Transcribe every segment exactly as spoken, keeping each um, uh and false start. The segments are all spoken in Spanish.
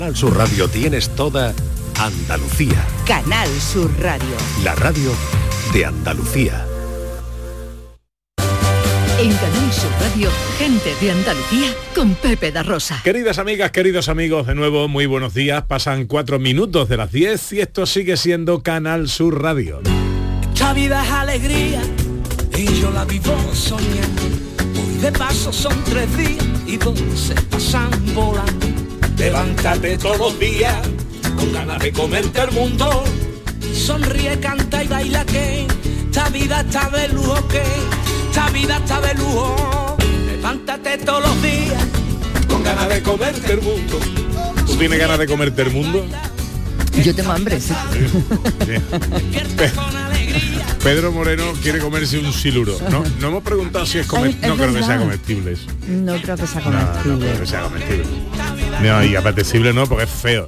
Canal Sur Radio tienes toda Andalucía. Canal Sur Radio. La radio de Andalucía. En Canal Sur Radio, gente de Andalucía con Pepe da Rosa. Queridas amigas, queridos amigos, de nuevo muy buenos días. Pasan cuatro minutos de las diez y esto sigue siendo Canal Sur Radio. Esta vida es alegría y yo la vivo soñando. Hoy de paso son tres días y dos se pasan volando. Levántate todos los días con ganas de comerte el mundo. Sonríe, canta y baila que esta vida está de lujo, que esta vida está de lujo. Levántate todos los días con ganas de comerte el mundo. ¿Tú tienes ganas de comerte el mundo? Yo tengo hambre, sí. Sí, sí. Pedro Moreno quiere comerse un siluro. No, no hemos preguntado si es comestible. No creo que sea comestible eso. No creo que sea comestible. No, no creo que sea comestible. No, y apetecible no, porque es feo.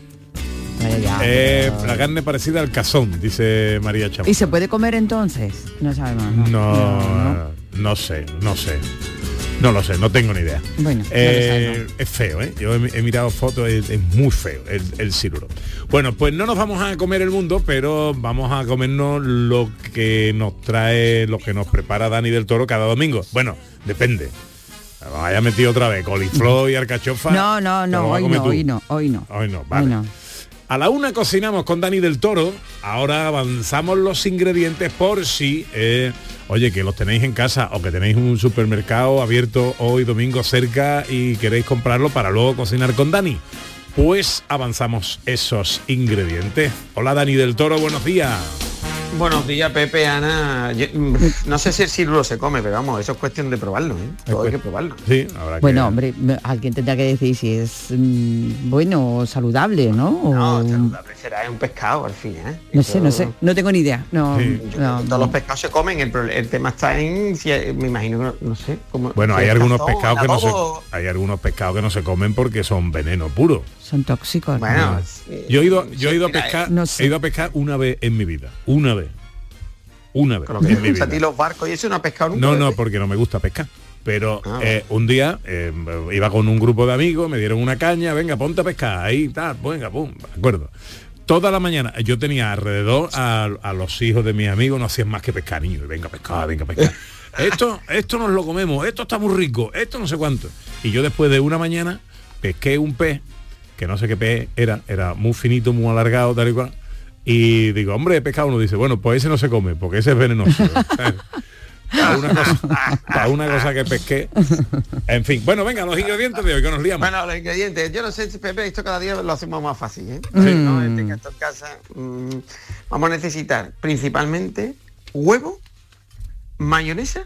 Ya, eh, pero... La carne parecida al cazón, dice María Chamorro. ¿Y se puede comer entonces? No sabemos. No, no, no, no. no sé, no sé. No lo sé, no tengo ni idea. Bueno, eh, no lo sé, no. Es feo, ¿eh? Yo he, he mirado fotos, es, es muy feo el, el siluro. Bueno, pues no nos vamos a comer el mundo, pero vamos a comernos lo que nos trae, lo que nos prepara Dani del Toro cada domingo. Bueno, depende. Vaya metido otra vez, coliflor y alcachofa. No, no, no, hoy no, hoy no, hoy no. Hoy no, vale. Hoy no. A la una cocinamos con Dani del Toro. Ahora avanzamos los ingredientes por si, eh, oye, que los tenéis en casa o que tenéis un supermercado abierto hoy domingo cerca y queréis comprarlo para luego cocinar con Dani. Pues avanzamos esos ingredientes. Hola Dani del Toro, buenos días. Buenos días, Pepe, Ana. Yo, no sé si el siluro se come, pero vamos, eso es cuestión de probarlo, ¿eh? Todo hay que probarlo. Sí, habrá bueno, que... hombre, alguien tendrá que decir si es mmm, bueno o saludable, ¿no? O... No, saludable será, es un pescado al fin, ¿eh? No eso... sé, no sé, no tengo ni idea. No, sí. no, todos no. los pescados se comen, el, el tema está en, si, me imagino que no, no sé. Cómo, bueno, si hay algunos cazón, pescados que no se, adobo... hay algunos pescados que no se comen porque son veneno puro. Son tóxicos. Bueno, ¿no? sí, yo he ido, yo he ido sí, a pescar, no sé. he ido a pescar una vez en mi vida, una vez. Una vez. Con lo que en mi vida. a ti los barcos y eso no ha pescado nunca. No, no, ¿verdad? porque no me gusta pescar. Pero Ah, eh, un día eh, iba con un grupo de amigos, me dieron una caña, venga, ponte a pescar, ahí, tal, venga, pum, de acuerdo. Toda la mañana, yo tenía alrededor a, a los hijos de mis amigos, no hacían más que pescar, niños, venga a pescar, venga a pescar. Esto, esto nos lo comemos, esto está muy rico, esto no sé cuánto. Y yo después de una mañana pesqué un pez, que no sé qué pez era, era muy finito, muy alargado, tal y cual. Y digo, hombre, he pescado. Uno dice, bueno, pues ese no se come, porque ese es venenoso. Para una cosa, para una cosa que pesqué. En fin, bueno, venga, los ingredientes de hoy, que nos liamos. Bueno, los ingredientes, yo no sé, Pepe, esto cada día lo hacemos más fácil, ¿eh? Sí. ¿No? En este caso, en casa, mmm, vamos a necesitar principalmente huevo, mayonesa,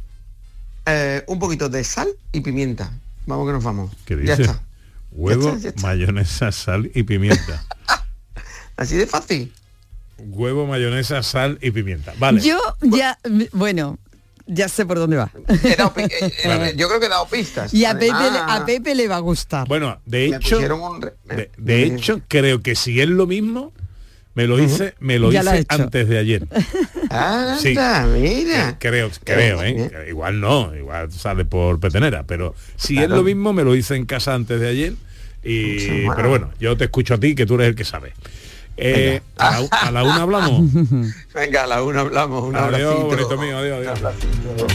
eh, un poquito de sal y pimienta. Vamos que nos vamos. ¿Qué Ya dice? está. Huevo, Ya está, ya está. mayonesa, sal y pimienta. Así de fácil. Huevo, mayonesa, sal y pimienta. Vale. Yo ya, bueno, ya sé por dónde va. He dado pi- eh, eh, yo creo que he dado pistas. Y a Pepe, Además, a Pepe le va a gustar. Bueno, de me hecho, pusieron un re- de, de hecho, creo que si es lo mismo, me lo hice, me lo Ya lo ha hice hecho. antes de ayer. Anda, Sí. mira. Creo, creo, bien. ¿eh? Igual no, igual sale por petenera, pero si Claro. es lo mismo, me lo hice en casa antes de ayer. Y, Sí, bueno. pero bueno, yo te escucho a ti, que tú eres el que sabe. Eh, a, la, a la una hablamos. Venga, a la una hablamos. Un Adiós, abracito. bonito mío, adiós, adiós. Un abracito.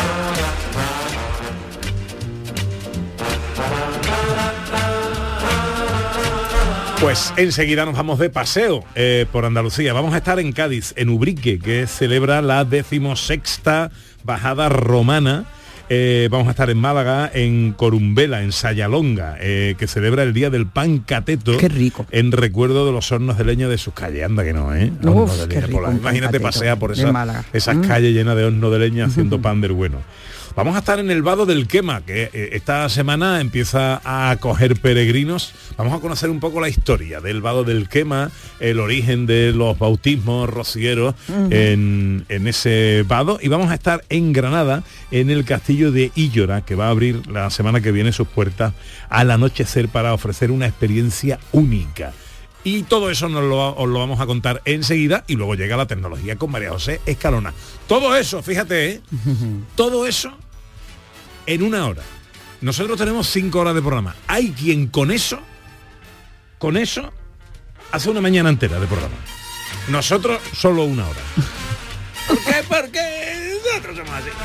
Pues enseguida nos vamos de paseo eh, por Andalucía. Vamos a estar en Cádiz, en Ubrique, que celebra la decimosexta bajada romana. Eh, vamos a estar en Málaga, en Corumbela, en Sayalonga, eh, que celebra el Día del Pan Cateto. Qué rico. En recuerdo de los hornos de leña de sus calles. Anda que no, ¿eh? Uf, Hornos de qué leña rico, por la- un pan Imagínate cateto pasea por de esa- Málaga. esas Mm. calles llenas de horno de leña haciendo pan del bueno. Vamos a estar en el Vado del Quema, que eh, esta semana empieza a acoger peregrinos. Vamos a conocer un poco la historia del Vado del Quema, el origen de los bautismos rocieros uh-huh. en, en ese vado. Y vamos a estar en Granada, en el castillo de Illora, que va a abrir la semana que viene sus puertas al anochecer para ofrecer una experiencia única. Y todo eso nos lo, os lo vamos a contar enseguida y luego llega la tecnología con María José Escalona. Todo eso, fíjate, ¿eh? Todo eso en una hora. Nosotros tenemos cinco horas de programa. Hay quien con eso con eso hace una mañana entera de programa. Nosotros solo una hora. ¿Por qué? Porque nosotros somos así.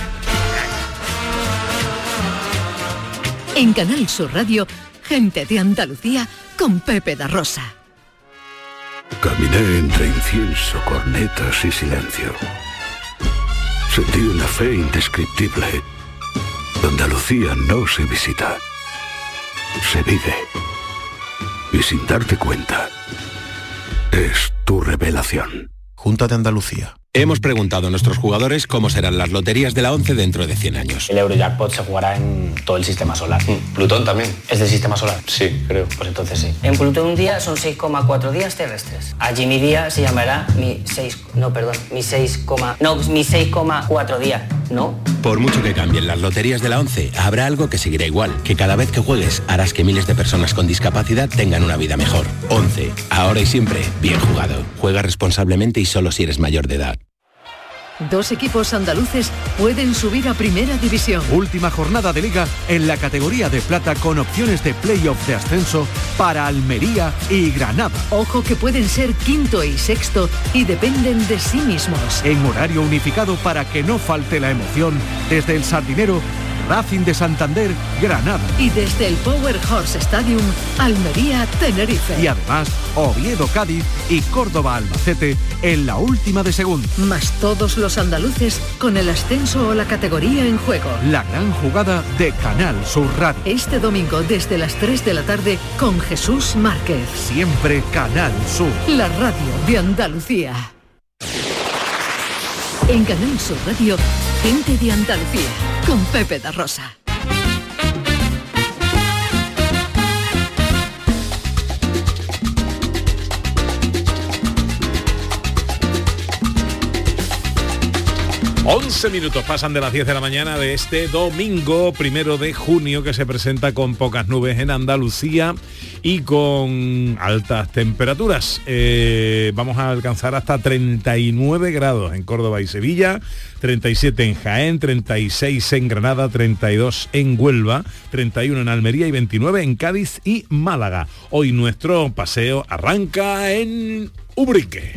En Canal Sur Radio, Gente de Andalucía con Pepe da Rosa. Caminé entre incienso, cornetas y silencio. Sentí una fe indescriptible. Andalucía no se visita, se vive. Y sin darte cuenta, es tu revelación. Junta de Andalucía. Hemos preguntado a nuestros jugadores cómo serán las loterías de la ONCE dentro de cien años. El Eurojackpot se jugará en todo el sistema solar. Mm. ¿Plutón también? ¿Es del sistema solar? Sí, creo. Pues entonces sí. En Plutón un día son seis coma cuatro días terrestres. Allí mi día se llamará mi seis... No, perdón, mi seis, no, mi seis coma cuatro días, ¿no? Por mucho que cambien las loterías de la ONCE, habrá algo que seguirá igual, que cada vez que juegues harás que miles de personas con discapacidad tengan una vida mejor. ONCE, ahora y siempre, bien jugado. Juega responsablemente y solo si eres mayor de edad. Dos equipos andaluces pueden subir a Primera División. Última jornada de Liga en la categoría de plata con opciones de playoff de ascenso para Almería y Granada. Ojo que pueden ser quinto y sexto y dependen de sí mismos. En horario unificado para que no falte la emoción desde el Sardinero, Racing de Santander, Granada. Y desde el Power Horse Stadium, Almería, Tenerife. Y además, Oviedo, Cádiz y Córdoba, Albacete en la última de segunda. Más todos los andaluces con el ascenso o la categoría en juego. La gran jugada de Canal Sur Radio. Este domingo desde las tres de la tarde con Jesús Márquez. Siempre Canal Sur. La radio de Andalucía. En Canal Sur Radio, Gente de Andalucía, con Pepe da Rosa. once minutos pasan de las diez de la mañana de este domingo, primero de junio, que se presenta con pocas nubes en Andalucía y con altas temperaturas. Eh, vamos a alcanzar hasta treinta y nueve grados en Córdoba y Sevilla, treinta y siete en Jaén, treinta y seis en Granada, treinta y dos en Huelva, treinta y uno en Almería y veintinueve en Cádiz y Málaga. Hoy nuestro paseo arranca en Ubrique.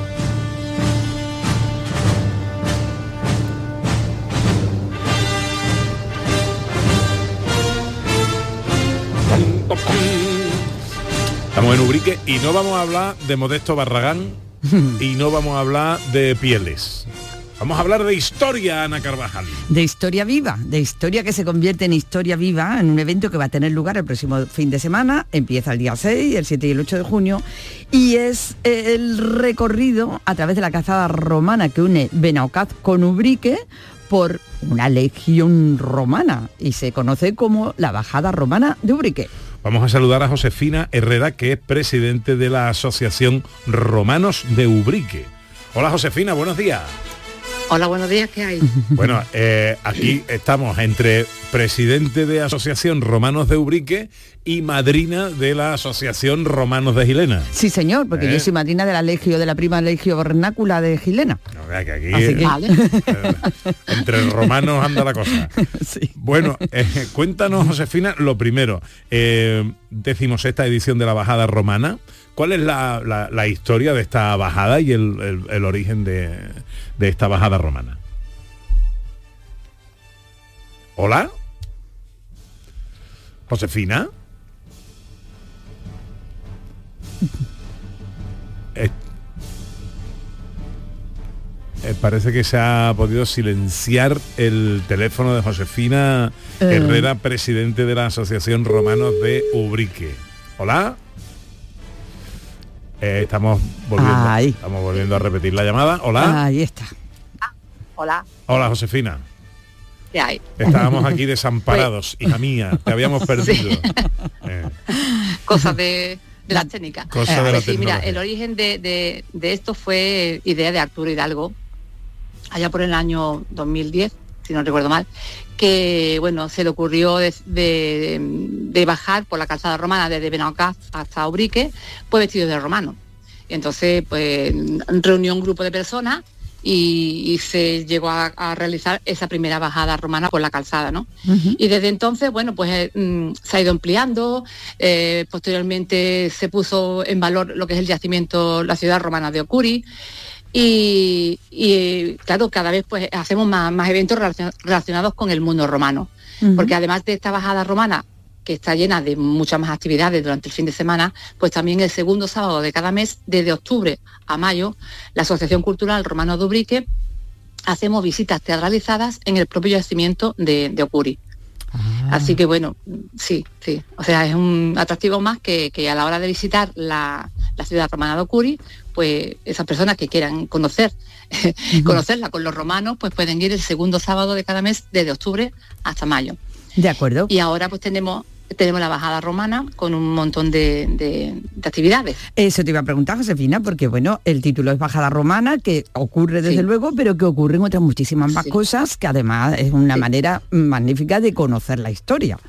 Estamos en Ubrique y no vamos a hablar de Modesto Barragán y no vamos a hablar de pieles. Vamos a hablar de historia, Ana Carvajal. De historia viva, de historia que se convierte en historia viva en un evento que va a tener lugar el próximo fin de semana. Empieza el día seis, el siete y el ocho de junio y es el recorrido a través de la calzada romana que une Benaocaz con Ubrique por una legión romana y se conoce como la Bajada Romana de Ubrique. Vamos a saludar a Josefina Herrera, que es presidente de la Asociación Romanos de Ubrique. Hola Josefina, buenos días. Hola, buenos días, ¿qué hay? Bueno, eh, aquí estamos entre presidente de Asociación Romanos de Ubrique y madrina de la Asociación Romanos de Gilena. Sí, señor, porque ¿Eh? yo soy madrina de la legio, de la prima legio vernácula de Gilena. No, vea que aquí Así que... Vale. eh, entre romanos anda la cosa. Sí. Bueno, eh, cuéntanos, Josefina, lo primero, eh, decimos esta edición de la Bajada Romana. ¿Cuál es la, la, la historia de esta bajada y el, el, el origen de, de esta bajada romana? ¿Hola? ¿Josefina? Eh, eh, parece que se ha podido silenciar el teléfono de Josefina eh. Herrera, presidente de la Asociación Romanos de Ubrique. ¿Hola? Eh, estamos volviendo Ahí. estamos volviendo a repetir la llamada. Hola. Ahí está. Ah, hola. Hola, Josefina. ¿Qué hay? Estábamos aquí desamparados, hija mía, te habíamos perdido. Sí. Eh. Cosas de, de la técnica. Cosas eh, de la sí, mira, el origen de, de, de esto fue idea de Arturo Hidalgo, allá por el año dos mil diez, si no recuerdo mal, que bueno, se le ocurrió de, de, de bajar por la calzada romana desde Benaocaz hasta Ubrique, pues vestido de romano. Y entonces, pues reunió un grupo de personas y, y se llegó a, a realizar esa primera bajada romana por la calzada, ¿no? Uh-huh. Y desde entonces, bueno, pues eh, mm, se ha ido ampliando, eh, posteriormente se puso en valor lo que es el yacimiento, la ciudad romana de Ocuri, y, y claro, cada vez pues hacemos más, más eventos relacionados con el mundo romano, uh-huh. porque además de esta bajada romana, que está llena de muchas más actividades durante el fin de semana, pues también el segundo sábado de cada mes, desde octubre a mayo, la Asociación Cultural Romano de Ubrique hacemos visitas teatralizadas en el propio yacimiento de, de Ocuri. Ah. Así que bueno, sí, sí. O sea, es un atractivo más que, que a la hora de visitar la, la ciudad romana de Ocuri, pues esas personas que quieran conocer, uh-huh. conocerla con los romanos, pues pueden ir el segundo sábado de cada mes, desde octubre hasta mayo. De acuerdo. Y ahora pues tenemos tenemos la bajada romana con un montón de, de, de actividades. Eso te iba a preguntar, Josefina, porque bueno, el título es bajada romana, que ocurre desde sí. luego, pero que ocurren otras muchísimas más sí. cosas, que además es una sí. manera magnífica de conocer la historia.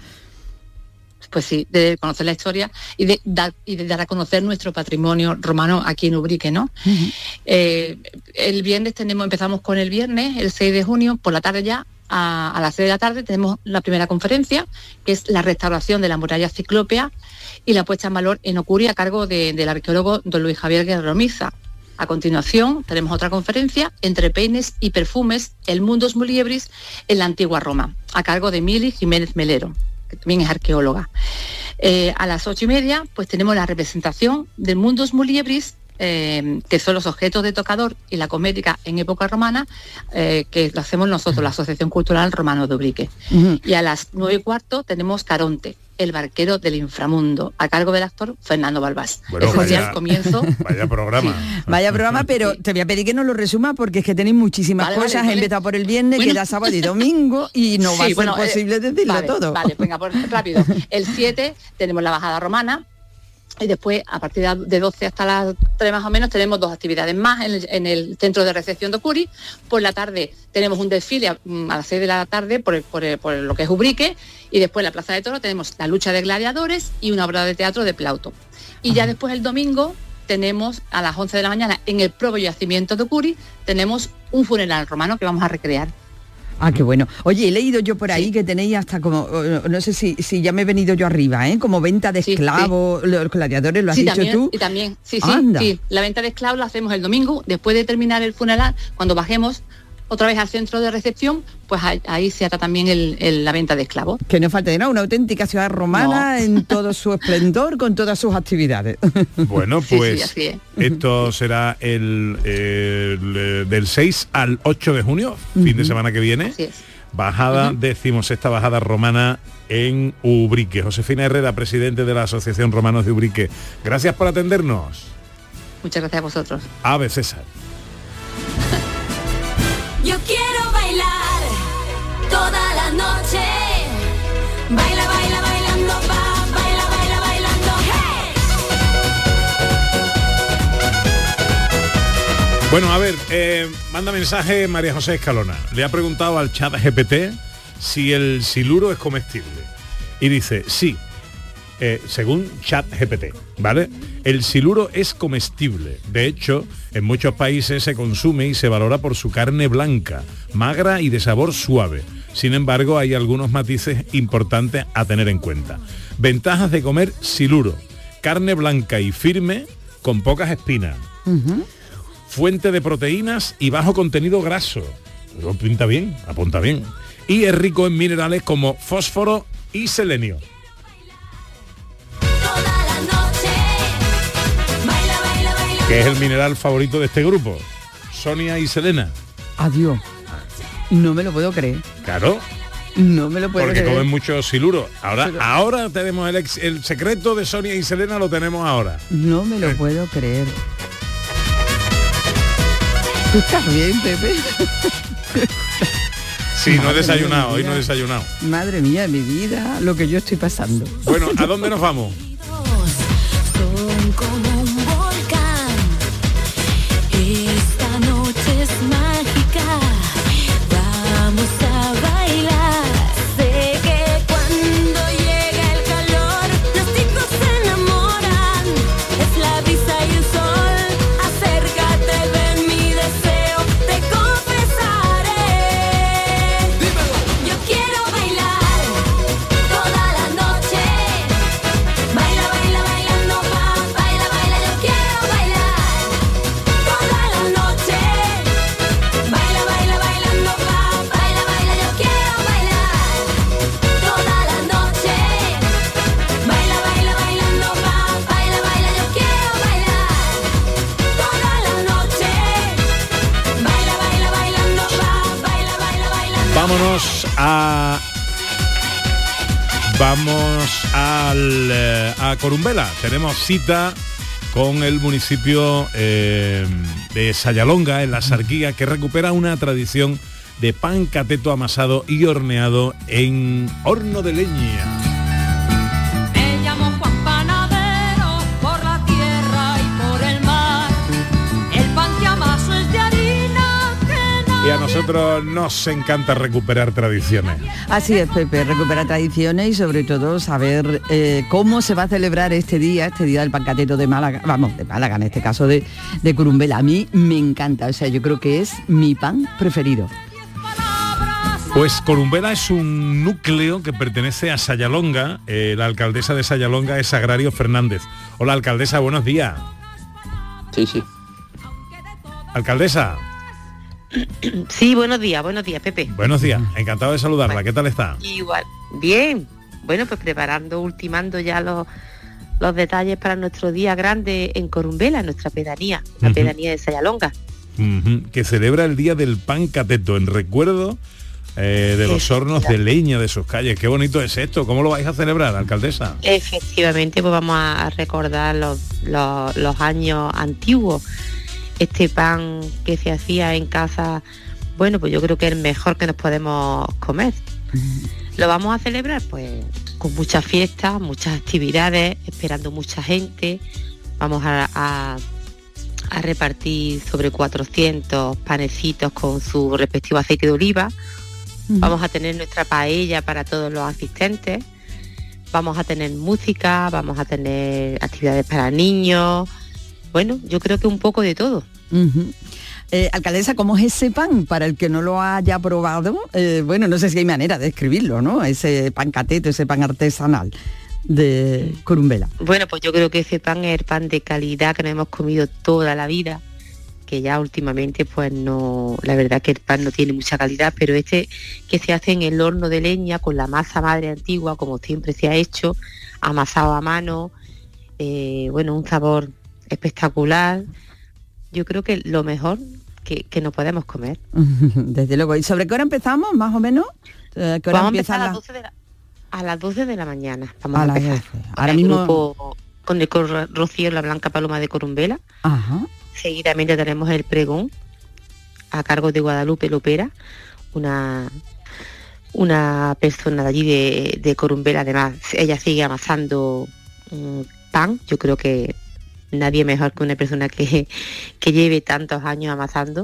Pues sí, de conocer la historia y de dar, y de dar a conocer nuestro patrimonio romano aquí en Ubrique, ¿no? Uh-huh. Eh, el viernes tenemos, empezamos con el viernes, el seis de junio, por la tarde ya, a, a las seis de la tarde, tenemos la primera conferencia, que es la restauración de la muralla ciclópea y la puesta en valor en Ocuri a cargo de, del arqueólogo don Luis Javier Guerrero Miza. A continuación tenemos otra conferencia, Entre peines y perfumes, el Mundus Muliebris en la antigua Roma, a cargo de Mili Jiménez Melero, que también es arqueóloga. Eh, a las ocho y media, pues tenemos la representación del Mundus Muliebris, eh, que son los objetos de tocador y la cosmética en época romana, eh, que lo hacemos nosotros, la Asociación Cultural Romano de Ubrique. Uh-huh. Y a las nueve y cuarto tenemos Caronte, el barquero del inframundo, a cargo del actor Fernando Balbás. Bueno, Ese vaya, es el comienzo. Vaya programa. Sí. Vaya programa, pero te voy a pedir que nos lo resuma porque es que tenéis muchísimas vale, cosas. Vale, vale. Empezado por el viernes, bueno. queda sábado y domingo y no sí, va a ser bueno, posible eh, decirlo vale, todo. Vale, venga, pues rápido. El siete tenemos la bajada romana. Y después, a partir de doce hasta las tres más o menos, tenemos dos actividades más en el, en el centro de recepción de Ocuri. Por la tarde tenemos un desfile a, a las seis de la tarde por, el, por, el, por lo que es Ubrique. Y después en la Plaza de Toros tenemos la lucha de gladiadores y una obra de teatro de Plauto. Y ya después el domingo tenemos a las once de la mañana en el propio yacimiento de Ocuri, tenemos un funeral romano que vamos a recrear. Ah, qué bueno. Oye, he leído yo por ahí sí. que tenéis hasta como, no sé si, si ya me he venido yo arriba, ¿eh? Como venta de esclavos, sí, sí. los gladiadores, ¿lo has sí, dicho también, tú? Y también, sí, sí, sí. La venta de esclavos la hacemos el domingo, después de terminar el funeral, cuando bajemos otra vez al centro de recepción, pues ahí, ahí se ata también el, el, la venta de esclavos. Que no falte de nada, una auténtica ciudad romana no. en todo su esplendor, con todas sus actividades. Bueno, pues sí, sí, así es. Esto será el, el, el del seis al ocho de junio, uh-huh. fin de semana que viene. Así es. Bajada, uh-huh. decimosexta bajada romana en Ubrique. Josefina Herrera, presidente de la Asociación Romanos de Ubrique. Gracias por atendernos. Muchas gracias a vosotros. Ave César. Yo quiero bailar toda la noche. Baila, baila, bailando, va, baila, baila, bailando, hey. Bueno, a ver, eh, manda mensaje María José Escalona. Le ha preguntado al chat G P T si el siluro es comestible. Y dice, sí, eh, según chat G P T, ¿vale? El siluro es comestible. De hecho, en muchos países se consume y se valora por su carne blanca, magra y de sabor suave. Sin embargo, hay algunos matices importantes a tener en cuenta. Ventajas de comer siluro: carne blanca y firme, con pocas espinas. Uh-huh. Fuente de proteínas y bajo contenido graso. Lo pinta bien, apunta bien. Y es rico en minerales como fósforo y selenio. Que es el mineral favorito de este grupo, Sonia y Selena. Adiós. No me lo puedo creer. Claro. No me lo puedo Porque creer. Porque comen mucho siluro. Ahora, Pero... ahora tenemos el, ex, el secreto de Sonia y Selena, lo tenemos ahora. No me lo puedo creer. ¿Tú estás bien, Pepe? Sí, no he desayunado, hoy no he desayunado. Madre mía de mi vida, lo que yo estoy pasando. Bueno, ¿a dónde nos vamos? Son como un volcán. Esta noche es mágica. Vamos a bailar. Sé que cuando llega el calor, los chicos se enamoran. Es la brisa y el sol. Acércate, ven mi deseo. Te a... Vamos al, eh, a Corumbela. Tenemos cita con el municipio eh, de Sayalonga, en la Sarquía, que recupera una tradición de pan cateto amasado y horneado en horno de leña. Me llamo Juan Panadero, por la tierra y por el mar. El pan que amaso es de harina que no... Y a nosotros nos encanta recuperar tradiciones. Así es, Pepe, recuperar tradiciones y sobre todo saber eh, cómo se va a celebrar este día, este día del pan cateto de Málaga, vamos, de Málaga, en este caso de, de Corumbela. A mí me encanta, o sea, yo creo que es mi pan preferido. Pues Corumbela es un núcleo que pertenece a Sayalonga. Eh, la alcaldesa de Sayalonga es Sagrario Fernández. Hola, alcaldesa, buenos días. Sí, sí. Alcaldesa. Sí, buenos días, buenos días, Pepe. Buenos días, encantado de saludarla. Bueno, ¿qué tal está? Igual, bien. Bueno, pues preparando, ultimando ya los, los detalles para nuestro día grande en Corumbela, nuestra pedanía, la uh-huh. pedanía de Sayalonga. Uh-huh. Que celebra el Día del Pan Cateto, en recuerdo eh, de los hornos de leña de sus calles. Qué bonito es esto. ¿Cómo lo vais a celebrar, alcaldesa? Efectivamente, pues vamos a recordar los, los, los años antiguos. Este pan que se hacía en casa, bueno, pues yo creo que es el mejor que nos podemos comer. Uh-huh. Lo vamos a celebrar pues con muchas fiestas, muchas actividades, esperando mucha gente. Vamos a, a, a repartir sobre cuatrocientos panecitos con su respectivo aceite de oliva. Uh-huh. Vamos a tener nuestra paella para todos los asistentes. Vamos a tener música, vamos a tener actividades para niños. Bueno, yo creo que un poco de todo. Uh-huh. Eh, alcaldesa, ¿cómo es ese pan? Para el que no lo haya probado, eh, bueno, no sé si hay manera de describirlo, ¿no? Ese pan cateto, ese pan artesanal de Corumbela. Bueno, pues yo creo que ese pan es el pan de calidad que nos hemos comido toda la vida, que ya últimamente pues no, la verdad que el pan no tiene mucha calidad, pero este que se hace en el horno de leña con la masa madre antigua, como siempre se ha hecho, amasado a mano, eh, bueno, un sabor espectacular. Yo creo que lo mejor que, que nos podemos comer. Desde luego. ¿Y sobre qué hora empezamos, más o menos? ¿Qué hora Vamos empieza a empezar la... a, las doce de la, a las doce de la mañana. Vamos a, a empezar. doce. Ahora mismo... Grupo, con el Rocío La Blanca Paloma de Corumbela. Ajá. Seguidamente tenemos el pregón a cargo de Guadalupe Lopera, una una persona de allí de, de Corumbela. Además, ella sigue amasando um, pan. Yo creo que nadie mejor que una persona que, que lleve tantos años amasando.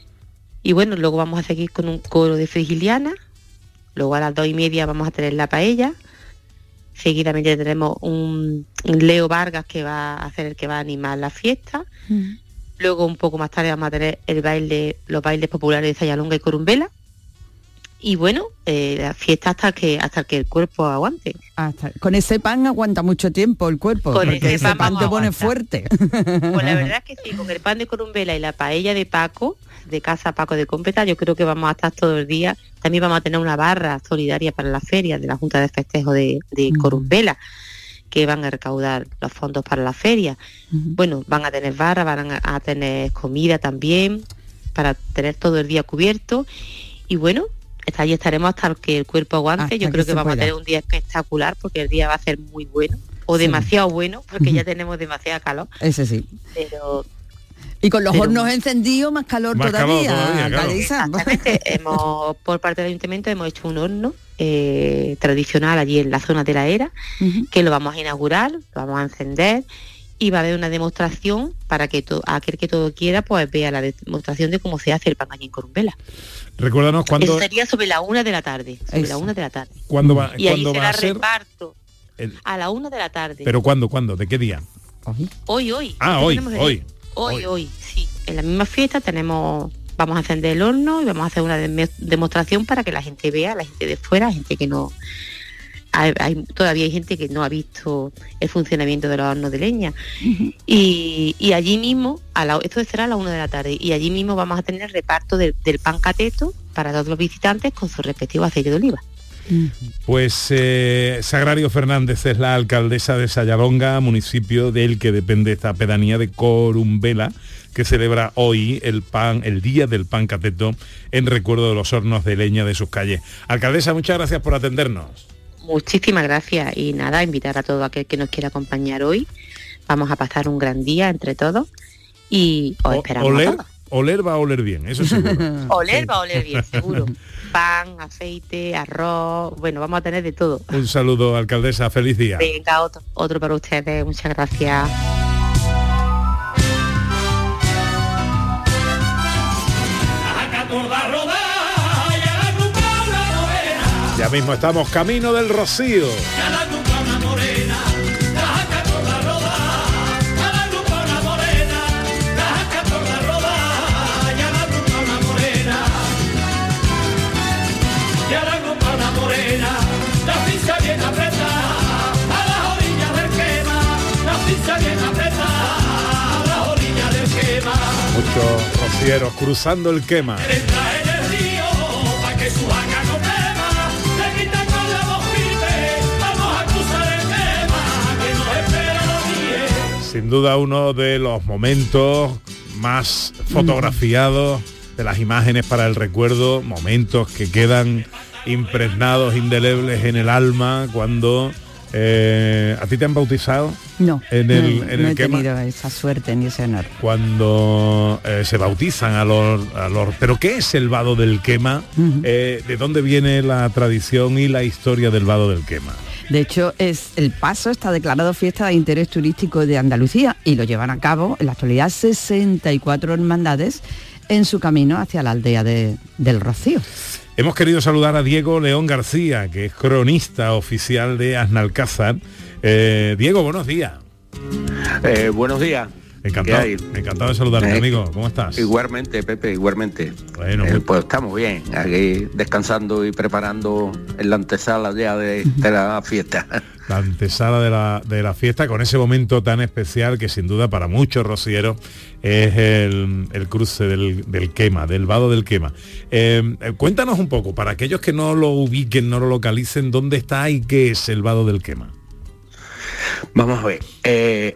Y bueno, luego vamos a seguir con un coro de frigiliana. Luego a las dos y media vamos a tener la paella. Seguidamente tenemos un, un Leo Vargas que va a hacer el que va a animar la fiesta. Uh-huh. Luego un poco más tarde vamos a tener el baile, los bailes populares de Sayalonga y Corumbela. Y bueno, eh, la fiesta hasta que hasta que el cuerpo aguante. Hasta, con ese pan aguanta mucho tiempo el cuerpo, con porque ese pan, pan te pone aguanta. fuerte. Pues la verdad es que sí, con el pan de Corumbela y la paella de Paco, de Casa Paco de Cómpeta, yo creo que vamos a estar todo el día. También vamos a tener una barra solidaria para la feria de la Junta de Festejo de, de Corumbela, que van a recaudar los fondos para la feria. Uh-huh. Bueno, van a tener barra, van a, a tener comida también, para tener todo el día cubierto. Y bueno, allí estaremos hasta que el cuerpo aguante. Hasta Yo creo que, que vamos pueda. a tener un día espectacular, porque el día va a ser muy bueno, o sí. demasiado bueno, porque uh-huh. ya tenemos demasiada calor. Ese sí. Pero... Y con los pero, hornos encendidos, más calor más todavía. Calor todavía claro. Exactamente. hemos, por parte del ayuntamiento hemos hecho un horno eh, tradicional allí en la zona de la era, uh-huh. que lo vamos a inaugurar, lo vamos a encender, y va a haber una demostración para que to- aquel que todo quiera pues vea la demostración de cómo se hace el pan allí en Corumbela. Recuérdanos cuándo... Eso sería sobre la una de la tarde. Sobre Eso. la una de la tarde. ¿Cuándo va, y ahí ¿cuándo será va a ser? reparto El... a la una de la tarde. ¿Pero cuándo, cuándo? ¿De qué día? Hoy, hoy. Ah, hoy, hoy, hoy. Hoy, hoy, sí. En la misma fiesta tenemos... Vamos a encender el horno y vamos a hacer una de- demostración para que la gente vea, la gente de fuera, gente que no... Hay, hay, todavía hay gente que no ha visto el funcionamiento de los hornos de leña. Uh-huh. y, y allí mismo, a la, esto será a la una de la tarde, y allí mismo vamos a tener reparto de, del pan cateto para todos los visitantes con su respectivo aceite de oliva. Pues eh, Sagrario Fernández es la alcaldesa de Sayalonga, municipio del que depende esta pedanía de Corumbela, que celebra hoy el pan, el Día del Pan Cateto, en recuerdo de los hornos de leña de sus calles. Alcaldesa, muchas gracias por atendernos. Muchísimas gracias y nada, invitar a todo aquel que nos quiera acompañar hoy. Vamos a pasar un gran día entre todos y os esperamos oler, a todos. Oler va a oler bien, eso seguro. Oler va a oler bien, seguro. Pan, aceite, arroz, bueno, vamos a tener de todo. Un saludo, alcaldesa, feliz día. Venga, otro, otro para ustedes, muchas gracias. Ya mismo estamos camino del Rocío. Muchos rocieros cruzando el Quema. Sin duda uno de los momentos más fotografiados, de las imágenes para el recuerdo, momentos que quedan impregnados, indelebles en el alma cuando... Eh, ¿A ti te han bautizado? No, en el, no, en no el he Quema? tenido esa suerte ni ese honor. Cuando eh, se bautizan a los, a los... ¿Pero qué es el vado del Quema? Uh-huh. eh, ¿De dónde viene la tradición y la historia del vado del Quema? De hecho, es el paso está declarado fiesta de interés turístico de Andalucía y lo llevan a cabo en la actualidad sesenta y cuatro hermandades en su camino hacia la aldea de, del Rocío. Hemos querido saludar a Diego León García, que es cronista oficial de Aznalcázar. Eh, Diego, buenos días. Eh, buenos días. Encantado, encantado de saludarte, eh, amigo. ¿Cómo estás? Igualmente, Pepe, igualmente. Bueno, eh, pues estamos bien, aquí descansando y preparando en la antesala ya de, de la fiesta. La antesala de la, de la fiesta, con ese momento tan especial que sin duda para muchos rocieros es el, el cruce del, del Quema, del vado del Quema. Eh, cuéntanos un poco, para aquellos que no lo ubiquen, no lo localicen, ¿dónde está y qué es el vado del Quema? Vamos a ver. Eh,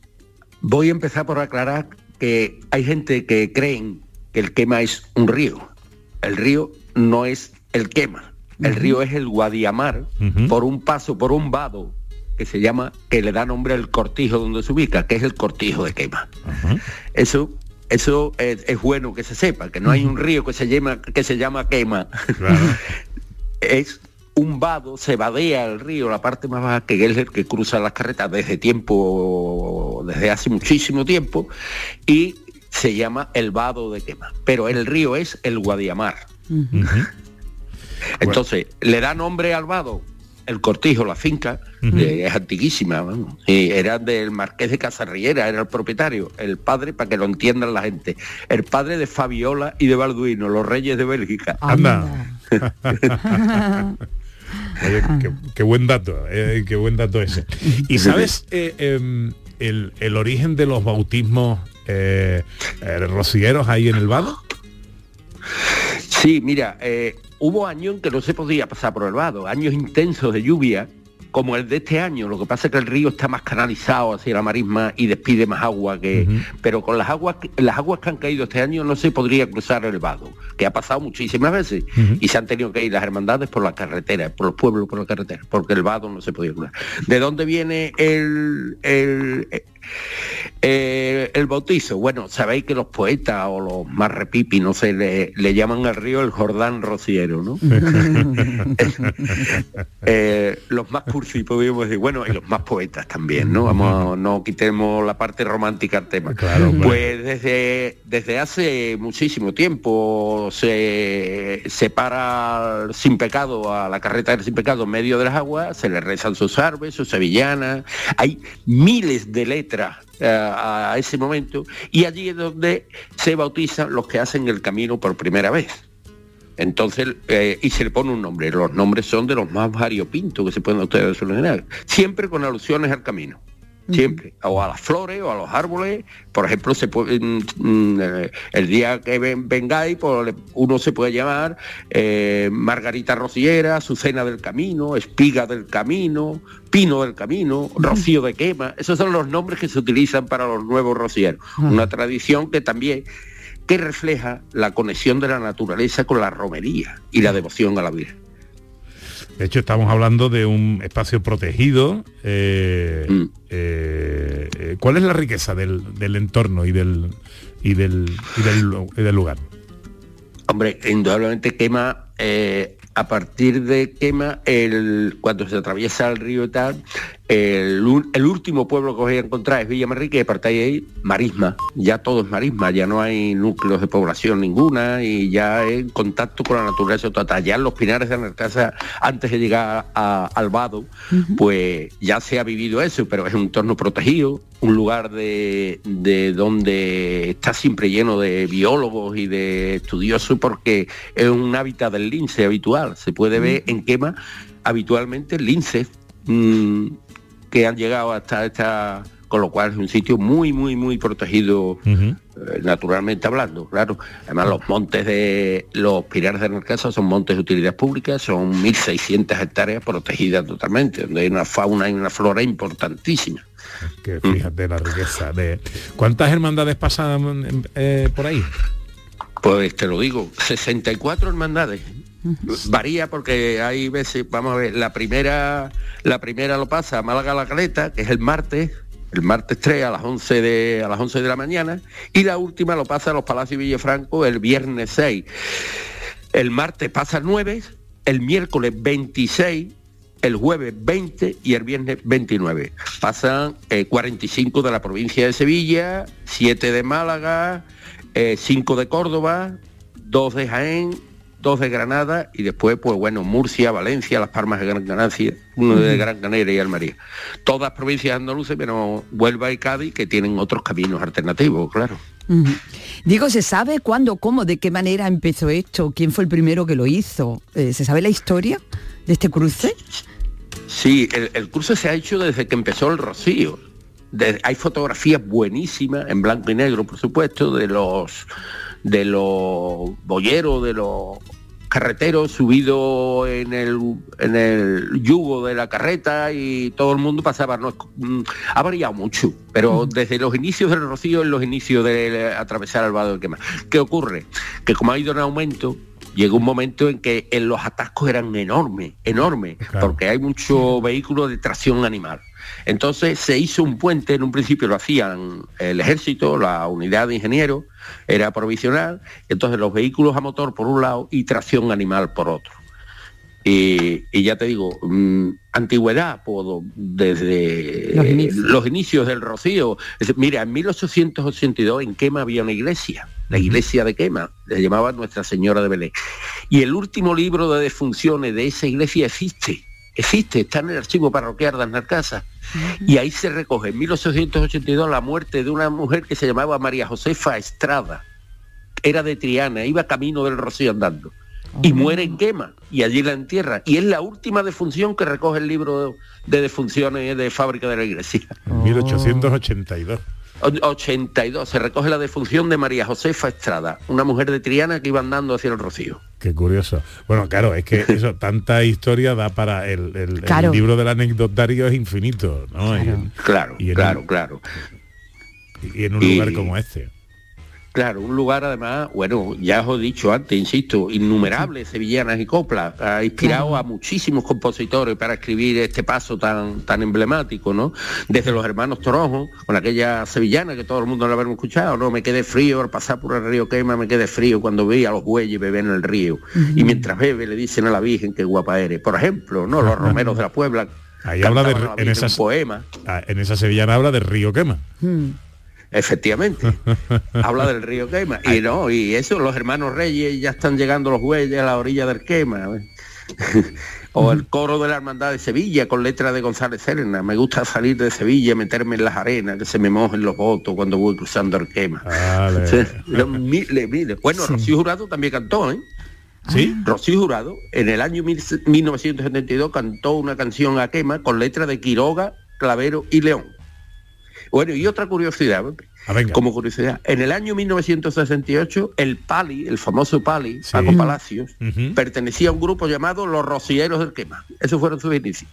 voy a empezar por aclarar que hay gente que creen que el Quema es un río. El río no es el Quema. El río es el Guadiamar, uh-huh. por un paso, por un vado que se llama, que le da nombre al cortijo donde se ubica, que es el cortijo de Quema. Uh-huh. Eso, eso es, es bueno que se sepa, que no uh-huh. hay un río que se llama, que se llama Quema. Claro. Es un vado, se vadea el río, la parte más baja, que es el que cruza las carretas desde tiempo, desde hace muchísimo tiempo, y se llama el vado de Quema. Pero el río es el Guadiamar. Uh-huh. Entonces, bueno. le da nombre al vado, el cortijo, la finca, uh-huh. eh, es antiguísima, vamos. Y era del marqués de Casarriera, era el propietario, el padre, para que lo entiendan la gente, el padre de Fabiola y de Balduino, los reyes de Bélgica. Anda. Oye, qué, qué buen dato, eh, qué buen dato ese. ¿Y sabes eh, eh, el, el origen de los bautismos eh, eh, rocieros ahí en el vado? Sí, mira, eh, hubo años en que no se podía pasar por el vado, años intensos de lluvia, como el de este año. Lo que pasa es que el río está más canalizado hacia la marisma y despide más agua que... Uh-huh. Pero con las aguas las aguas que han caído este año no se podría cruzar el vado, que ha pasado muchísimas veces, uh-huh. y se han tenido que ir las hermandades por la carretera, por los pueblos por la carretera, porque el vado no se podía cruzar. ¿De dónde viene el... el Eh, el bautizo? Bueno, sabéis que los poetas o los más repipi, no sé, le, le llaman al río el Jordán rociero, ¿no? eh, los más cursi, podríamos decir, bueno, y los más poetas también, ¿no? Vamos, no quitemos la parte romántica al tema. Claro, claro. Pues desde, desde hace muchísimo tiempo se separa Sin Pecado, a la carreta del Sin Pecado en medio de las aguas, se le rezan sus árboles, sus sevillanas, hay miles de letras a ese momento, y allí es donde se bautizan los que hacen el camino por primera vez. Entonces, eh, y se le pone un nombre. Los nombres son de los más variopintos que se pueden ustedes solucionar, siempre con alusiones al camino. siempre, o a las flores o a los árboles. Por ejemplo, se puede, mm, el día que ven, vengáis, pues, uno se puede llamar eh, Margarita Rociera, Azucena del Camino, Espiga del Camino, Pino del Camino, Rocío de Quema. Esos son los nombres que se utilizan para los nuevos rocieros. Una tradición que también que refleja la conexión de la naturaleza con la romería y la devoción a la Virgen. De hecho, estamos hablando de un espacio protegido. Eh, mm. eh, eh, ¿Cuál es la riqueza del, del entorno y del, y del, y del, y del lugar? Hombre, indudablemente Quema, eh, a partir de Quema, el, cuando se atraviesa el río y tal, el, el último pueblo que os voy a encontrar es Villamarrique, y a partir de ahí, marisma. Ya todo es marisma, ya no hay núcleos de población ninguna y ya es contacto con la naturaleza total. Ya en los Pinares de Narcasa, antes de llegar a, al Vado, uh-huh. pues ya se ha vivido eso, pero es un entorno protegido, un lugar de, de donde está siempre lleno de biólogos y de estudiosos, porque es un hábitat del lince habitual. Se puede uh-huh. ver en Quema habitualmente linces mmm, que han llegado hasta esta, con lo cual es un sitio muy, muy, muy protegido, uh-huh. eh, naturalmente hablando, claro. Además, los montes de los Pinares de Narcasa son montes de utilidad pública, son mil seiscientas hectáreas protegidas totalmente, donde hay una fauna y una flora importantísima. Que fíjate mm. la riqueza de... ¿Cuántas hermandades pasan eh, por ahí? Pues te lo digo, sesenta y cuatro hermandades. Varía porque hay veces, vamos a ver, la primera la primera lo pasa a Málaga La Caleta, que es el martes, el martes tres a las once de a las once de la mañana, y la última lo pasa a los Palacios Villafranco el viernes seis. El martes pasa el nueve, el miércoles veintiséis, el jueves veinte y el viernes veintinueve. Pasan eh, cuarenta y cinco de la provincia de Sevilla, siete de Málaga, eh, cinco de Córdoba, dos de Jaén, dos de Granada y después, pues bueno, Murcia, Valencia, Las Palmas de Gran Canaria, uno de Gran Canaria y Almería. Todas provincias andaluces, pero Huelva y Cádiz, que tienen otros caminos alternativos, claro. Uh-huh. Digo, ¿se sabe cuándo, cómo, de qué manera empezó esto? ¿Quién fue el primero que lo hizo? Eh, ¿Se sabe la historia de este cruce? Sí, el, el cruce se ha hecho desde que empezó el Rocío. De, hay fotografías buenísimas, en blanco y negro, por supuesto, de los de los boyeros, de los carreteros subidos en el en el yugo de la carreta, y todo el mundo pasaba. No, ha variado mucho, pero desde los inicios del Rocío, en los inicios de atravesar el Vado del Quema. ¿Qué ocurre? Que como ha ido en aumento, llegó un momento en que en los atascos eran enormes, enormes, claro. porque hay mucho vehículo de tracción animal. Entonces se hizo un puente, en un principio lo hacían el ejército, la unidad de ingenieros, era provisional, entonces los vehículos a motor por un lado y tracción animal por otro. Y, y ya te digo, mmm, antigüedad, puedo, desde los inicios. los inicios del Rocío. Es, mira, en mil ochocientos ochenta y dos en Quema había una iglesia, la iglesia de Quema, le llamaban Nuestra Señora de Belén. Y el último libro de defunciones de esa iglesia existe. Existe, está en el archivo parroquial de Narcasa. Uh-huh. Y ahí se recoge en mil ochocientos ochenta y dos la muerte de una mujer que se llamaba María Josefa Estrada. Era de Triana, iba camino del Rocío andando. Uh-huh. Y muere en Quema, y allí la entierran. Y es la última defunción que recoge el libro de defunciones de fábrica de la iglesia. En mil ochocientos ochenta y dos. ochenta y dos, se recoge la defunción de María Josefa Estrada, una mujer de Triana que iba andando hacia el Rocío. Qué curioso. Bueno, claro, es que eso, tanta historia da para el, el, claro. el libro del anecdotario es infinito, ¿no? Claro, y en, claro, y en claro, un, claro. Y en un y, lugar como este. Claro, un lugar además, bueno, ya os he dicho antes, insisto, innumerables sevillanas y coplas, ha inspirado claro. a muchísimos compositores para escribir este paso tan tan emblemático, ¿no? Desde los hermanos Toronjo, con aquella sevillana que todo el mundo la habrá escuchado, ¿no? Me quedé frío al pasar por el río Quema, me quedé frío cuando vi a los bueyes beber en el río. Uh-huh. Y mientras bebe le dicen a la Virgen qué guapa eres. Por ejemplo, ¿no? Los romeros de la Puebla. Ahí habla de en esas, un poema. En esa sevillana habla del río Quema. Hmm. Efectivamente, habla del río Quema. Y no, y eso, los hermanos Reyes, ya están llegando los bueyes a la orilla del Quema. O el coro de la Hermandad de Sevilla con letra de González Serna. Me gusta salir de Sevilla, meterme en las arenas, que se me mojen los votos cuando voy cruzando el Quema. Vale. Bueno, sí. Rocío Jurado también cantó, ¿eh? ¿Sí? Rocío Jurado, en el año mil novecientos setenta y dos, cantó una canción a Quema con letra de Quiroga, Clavero y León. Bueno, y otra curiosidad, Ah, venga. como curiosidad, en el año mil novecientos sesenta y ocho, el Pali, el famoso Pali, Paco Palacios, Ujú. pertenecía a un grupo llamado Los Rocieros del Quema. Esos fueron sus inicios.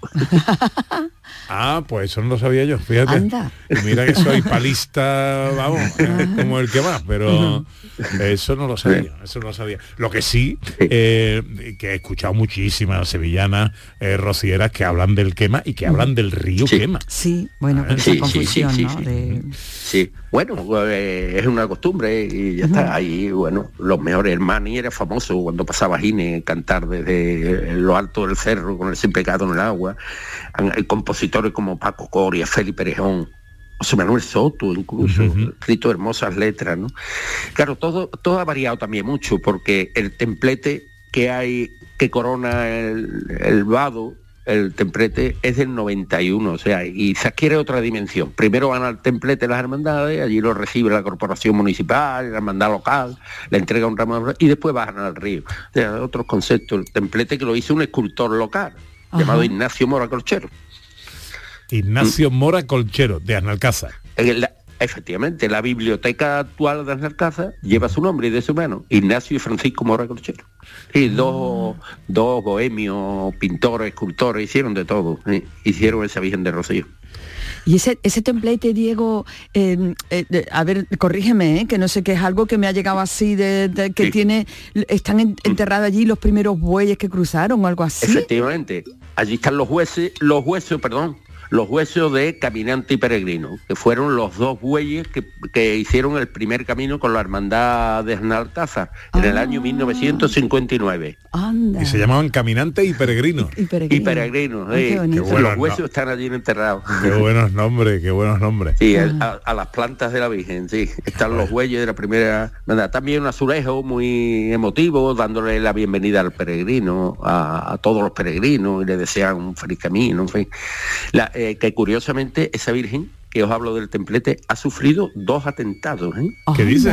Ah, pues eso no lo sabía yo, fíjate. Anda. Y mira que soy palista, vamos, eh, como el que va, pero eso no lo sabía, eso no lo sabía. Lo que sí, eh, que he escuchado muchísimas sevillanas eh, rocieras que hablan del Quema y que hablan del río Quema. Sí, bueno, con Sí, esa sí, sí, confusión, sí, ¿no? sí. De- Sí, bueno, eh, es una costumbre y ya está. Ahí, bueno, los mejores. El Mani era famoso cuando pasaba Gine cantar desde lo alto del cerro con el Sin Pecado en el agua. Hay compositores como Paco Coria, Felipe Rejón, José Manuel Soto, incluso, escrito hermosas letras, ¿no? Claro, todo, todo ha variado también mucho porque el templete que hay, que corona el, el vado, el templete es del noventa y uno, o sea, y se adquiere otra dimensión. Primero van al templete las hermandades, allí lo recibe la corporación municipal, la hermandad local, le entrega un ramo de- y después bajan al río. O sea, otros conceptos. El templete que lo hizo un escultor local, Ajá. llamado Ignacio Mora Colchero. Ignacio Mora Colchero, de Analcázar. En la- efectivamente, la biblioteca actual de Analcázar lleva su nombre y de su mano, Ignacio y Francisco Mora Colchero. Y dos, dos bohemios, pintores, escultores, hicieron de todo, ¿eh? Hicieron esa Virgen de Rocío. Y ese, ese templete, Diego, eh, eh, de- a ver, corrígeme, ¿eh? Que no sé, que es algo que me ha llegado así, de, de- que Sí. tiene, están en- enterrados allí los primeros bueyes que cruzaron o algo así. Efectivamente, allí están los huesos, los huesos, perdón, los huesos de Caminante y Peregrino, que fueron los dos bueyes que, que hicieron el primer camino con la hermandad de Analcázar en el año mil novecientos cincuenta y nueve. Anda. Y se llamaban Caminante y Peregrino. Y Y Peregrinos, Ay, qué eh, bonito. Qué bueno, los huesos ¿no? están allí enterrados. Qué buenos nombres, qué buenos nombres. Sí, el- a, a las plantas de la Virgen, sí. Están los bueyes de la primera hermandad. También un azulejo muy emotivo, dándole la bienvenida al peregrino, a, a todos los peregrinos, y le desean un feliz camino, en fin. La, eh, que curiosamente esa Virgen, que os hablo del templete, ha sufrido dos atentados, ¿eh? ¿Qué dice?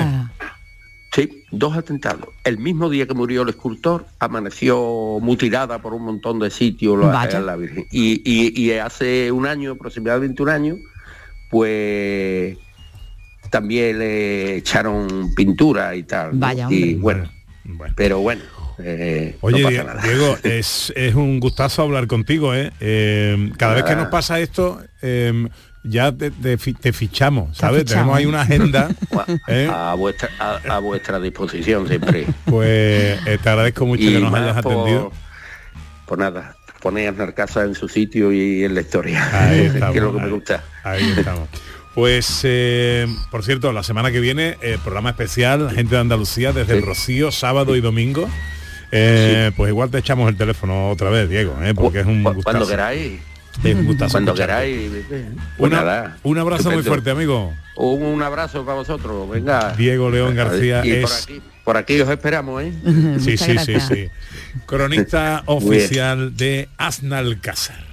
Sí, dos atentados. El mismo día que murió el escultor, amaneció mutilada por un montón de sitios la, Vaya. la Virgen. Y, y- y hace un año, aproximadamente un año, pues también le echaron pintura y tal, ¿no? Vaya, Y hombre. bueno, pero bueno, eh, Oye, no Die- pasa nada. Diego, es, es un gustazo hablar contigo, ¿eh? Eh, cada vez que nos pasa esto, eh, ya te, te fi- te fichamos, ¿sabes? fichado. Tenemos ahí una agenda. ¿eh? A vuestra a, a vuestra disposición siempre. Pues eh, te agradezco mucho que nos más hayas por- atendido. Por nada, poner a Narcasa en su sitio y en la historia, Ahí que estamos, es lo que me ahí. gusta. Ahí estamos. Pues, eh, por cierto, la semana que viene, eh, programa especial, Gente de Andalucía, desde el Rocío, sábado y domingo. Eh, Pues igual te echamos el teléfono otra vez, Diego, ¿eh? Porque es un gustazo. Cuando queráis. Es un gustazo Cuando escucharte. queráis. eh, pues Una- nada, un abrazo muy estupendo. fuerte, amigo. Un, un abrazo para vosotros, venga. Diego León García y por es- aquí, por aquí os esperamos, ¿eh? Sí, sí, sí, sí. Cronista Muy bien. oficial de Analcázar.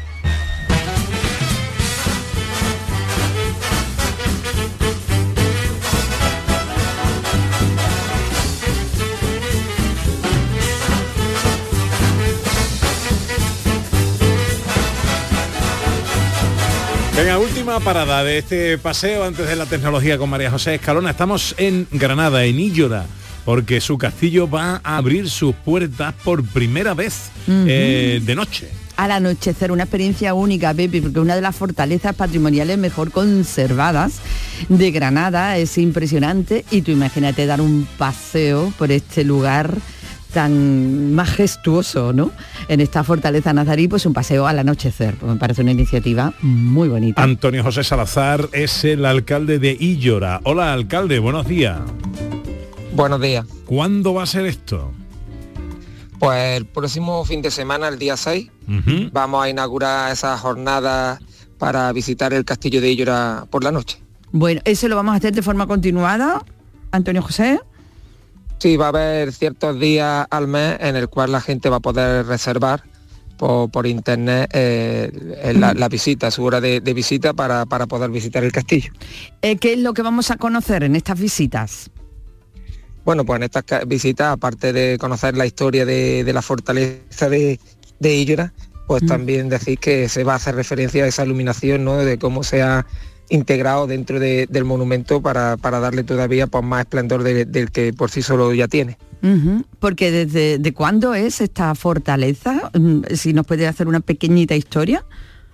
Venga, última parada de este paseo antes de la tecnología con María José Escalona. Estamos en Granada, en Íllora, porque su castillo va a abrir sus puertas por primera vez Ujú. eh, de noche. Al anochecer, una experiencia única, Pepi, porque una de las fortalezas patrimoniales mejor conservadas de Granada, es impresionante, y tú imagínate dar un paseo por este lugar tan majestuoso, ¿no? En esta fortaleza nazarí, pues un paseo al anochecer, pues me parece una iniciativa muy bonita. Antonio José Salazar es el alcalde de Íllora. Hola, alcalde, buenos días. Buenos días. ¿Cuándo va a ser esto? Pues el próximo fin de semana, el día seis, Ujú. vamos a inaugurar esa jornada para visitar el castillo de Íllora por la noche. Bueno, ¿eso lo vamos a hacer de forma continuada, Antonio José? Sí, va a haber ciertos días al mes en el cual la gente va a poder reservar por, por internet eh, la, la visita, su hora de, de visita para, para poder visitar el castillo. Eh, ¿Qué es lo que vamos a conocer en estas visitas? Bueno, pues en estas ca- visitas, aparte de conocer la historia de, de la fortaleza de, de Íllora, pues también decir que se va a hacer referencia a esa iluminación, ¿no? De cómo se ha integrado dentro de- del monumento para, para darle todavía pues, más esplendor de- del que por sí solo ya tiene. Ujú, porque desde de cuándo es esta fortaleza, Mm, si nos puede hacer una pequeñita historia.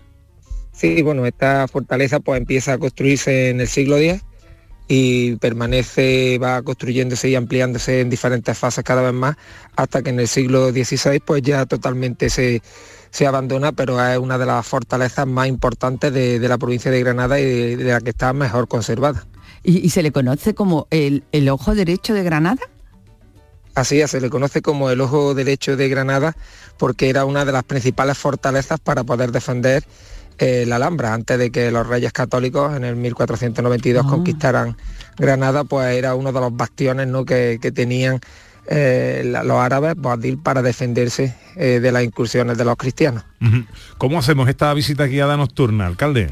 Sí, bueno, esta fortaleza pues empieza a construirse en el siglo diez y permanece, va construyéndose y ampliándose en diferentes fases cada vez más, hasta que en el siglo dieciséis pues ya totalmente se, se abandona, pero es una de las fortalezas más importantes de, de la provincia de Granada y de, de la que está mejor conservada. Y, y se le conoce como el, el ojo derecho de Granada. Así es, se le conoce como el ojo derecho de Granada porque era una de las principales fortalezas para poder defender eh, la Alhambra. Antes de que los reyes católicos en el mil cuatrocientos noventa y dos Ah. conquistaran Granada, pues era uno de los bastiones, ¿no?, que, que tenían eh, la- los árabes Boabdil para defenderse eh, de las incursiones de los cristianos. Ujú. ¿Cómo hacemos esta visita guiada nocturna, alcalde?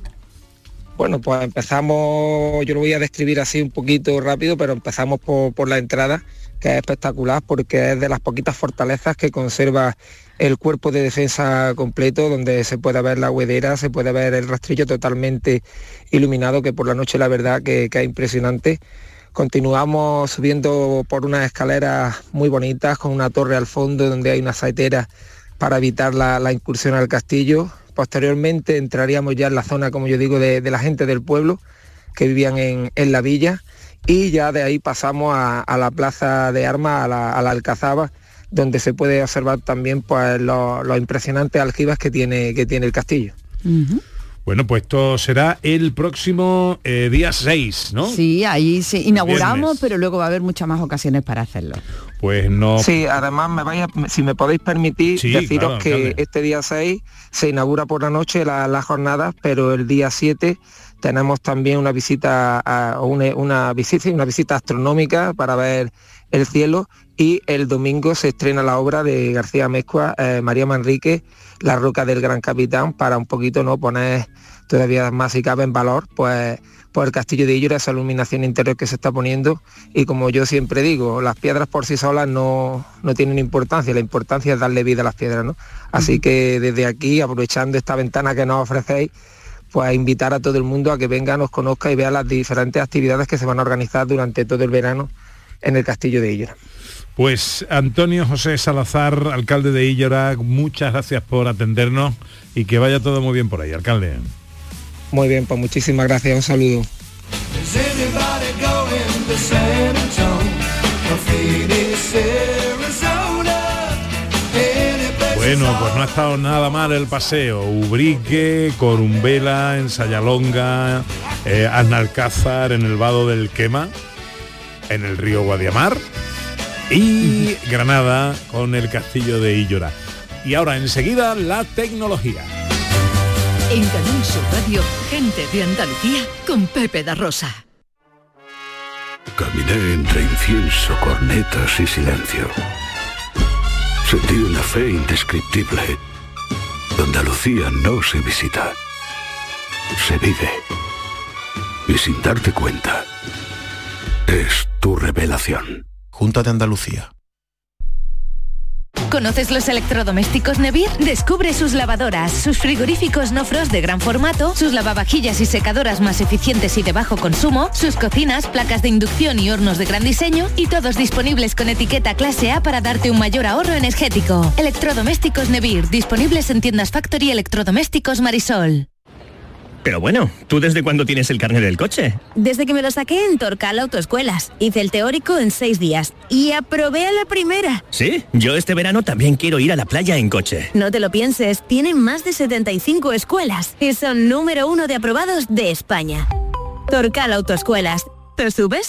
Bueno, pues empezamos, yo lo voy a describir así un poquito rápido, pero empezamos por, por la entrada, que es espectacular porque es de las poquitas fortalezas que conserva el cuerpo de defensa completo, donde se puede ver la huedera, se puede ver el rastrillo totalmente iluminado, que por la noche la verdad que, que es impresionante. Continuamos subiendo por unas escaleras muy bonitas, con una torre al fondo donde hay una saetera para evitar la, la incursión al castillo. Posteriormente entraríamos ya en la zona, como yo digo, de, de la gente del pueblo que vivían en, en la villa, y ya de ahí pasamos a, a la plaza de armas, a la, a la Alcazaba, donde se puede observar también pues, los, los impresionantes aljibas que tiene, que tiene el castillo. Bueno, pues esto será el próximo eh, día seis, ¿no? Sí, ahí sí, inauguramos, Viernes. pero luego va a haber muchas más ocasiones para hacerlo. Pues no... Sí, además me vaya, si me podéis permitir Sí, deciros claro, que alcalde. este día seis se inaugura por la noche la- las jornadas, pero el día siete tenemos también una visita a, o una, una visita, una visita astronómica para ver el cielo, y el domingo se estrena la obra de García Amezcua, eh, María Manrique, La roca del gran capitán, para un poquito no poner todavía más si cabe en valor pues, pues el castillo de Illora, esa iluminación interior que se está poniendo. Y como yo siempre digo, las piedras por sí solas no, no tienen importancia, la importancia es darle vida a las piedras, ¿no? Así que desde aquí, aprovechando esta ventana que nos ofrecéis, pues invitar a todo el mundo a que venga, nos conozca y vea las diferentes actividades que se van a organizar durante todo el verano en el castillo de Illora. Pues Antonio José Salazar, alcalde de Illora, muchas gracias por atendernos y que vaya todo muy bien por ahí, alcalde. Muy bien, pues muchísimas gracias, un saludo. Is anybody going to San Antonio or Phoenix, Arizona? Any place Bueno, pues no ha estado nada mal el paseo. Ubrique, Corumbela, Ensayalonga, eh, Analcázar, en el Vado del Quema, en el río Guadiamar y Granada con el castillo de Illora. Y ahora enseguida la tecnología. En Canal Sur Radio, gente de Andalucía con Pepe da Rosa. Caminé entre incienso, cornetas y silencio. Sentí una fe indescriptible. Andalucía no se visita, se vive. Y sin darte cuenta, es tu revelación. Junta de Andalucía. ¿Conoces los electrodomésticos Nevir? Descubre sus lavadoras, sus frigoríficos no frost de gran formato, sus lavavajillas y secadoras más eficientes y de bajo consumo, sus cocinas, placas de inducción y hornos de gran diseño, y todos disponibles con etiqueta clase A para darte un mayor ahorro energético. Electrodomésticos Nevir, disponibles en tiendas Factory Electrodomésticos Marisol. Pero bueno, ¿tú desde cuándo tienes el carnet del coche? Desde que me lo saqué en Torcal Autoescuelas. Hice el teórico en seis días y aprobé a la primera. Sí, yo este verano también quiero ir a la playa en coche. No te lo pienses, tienen más de setenta y cinco escuelas y son número uno de aprobados de España. Torcal Autoescuelas. ¿Te subes?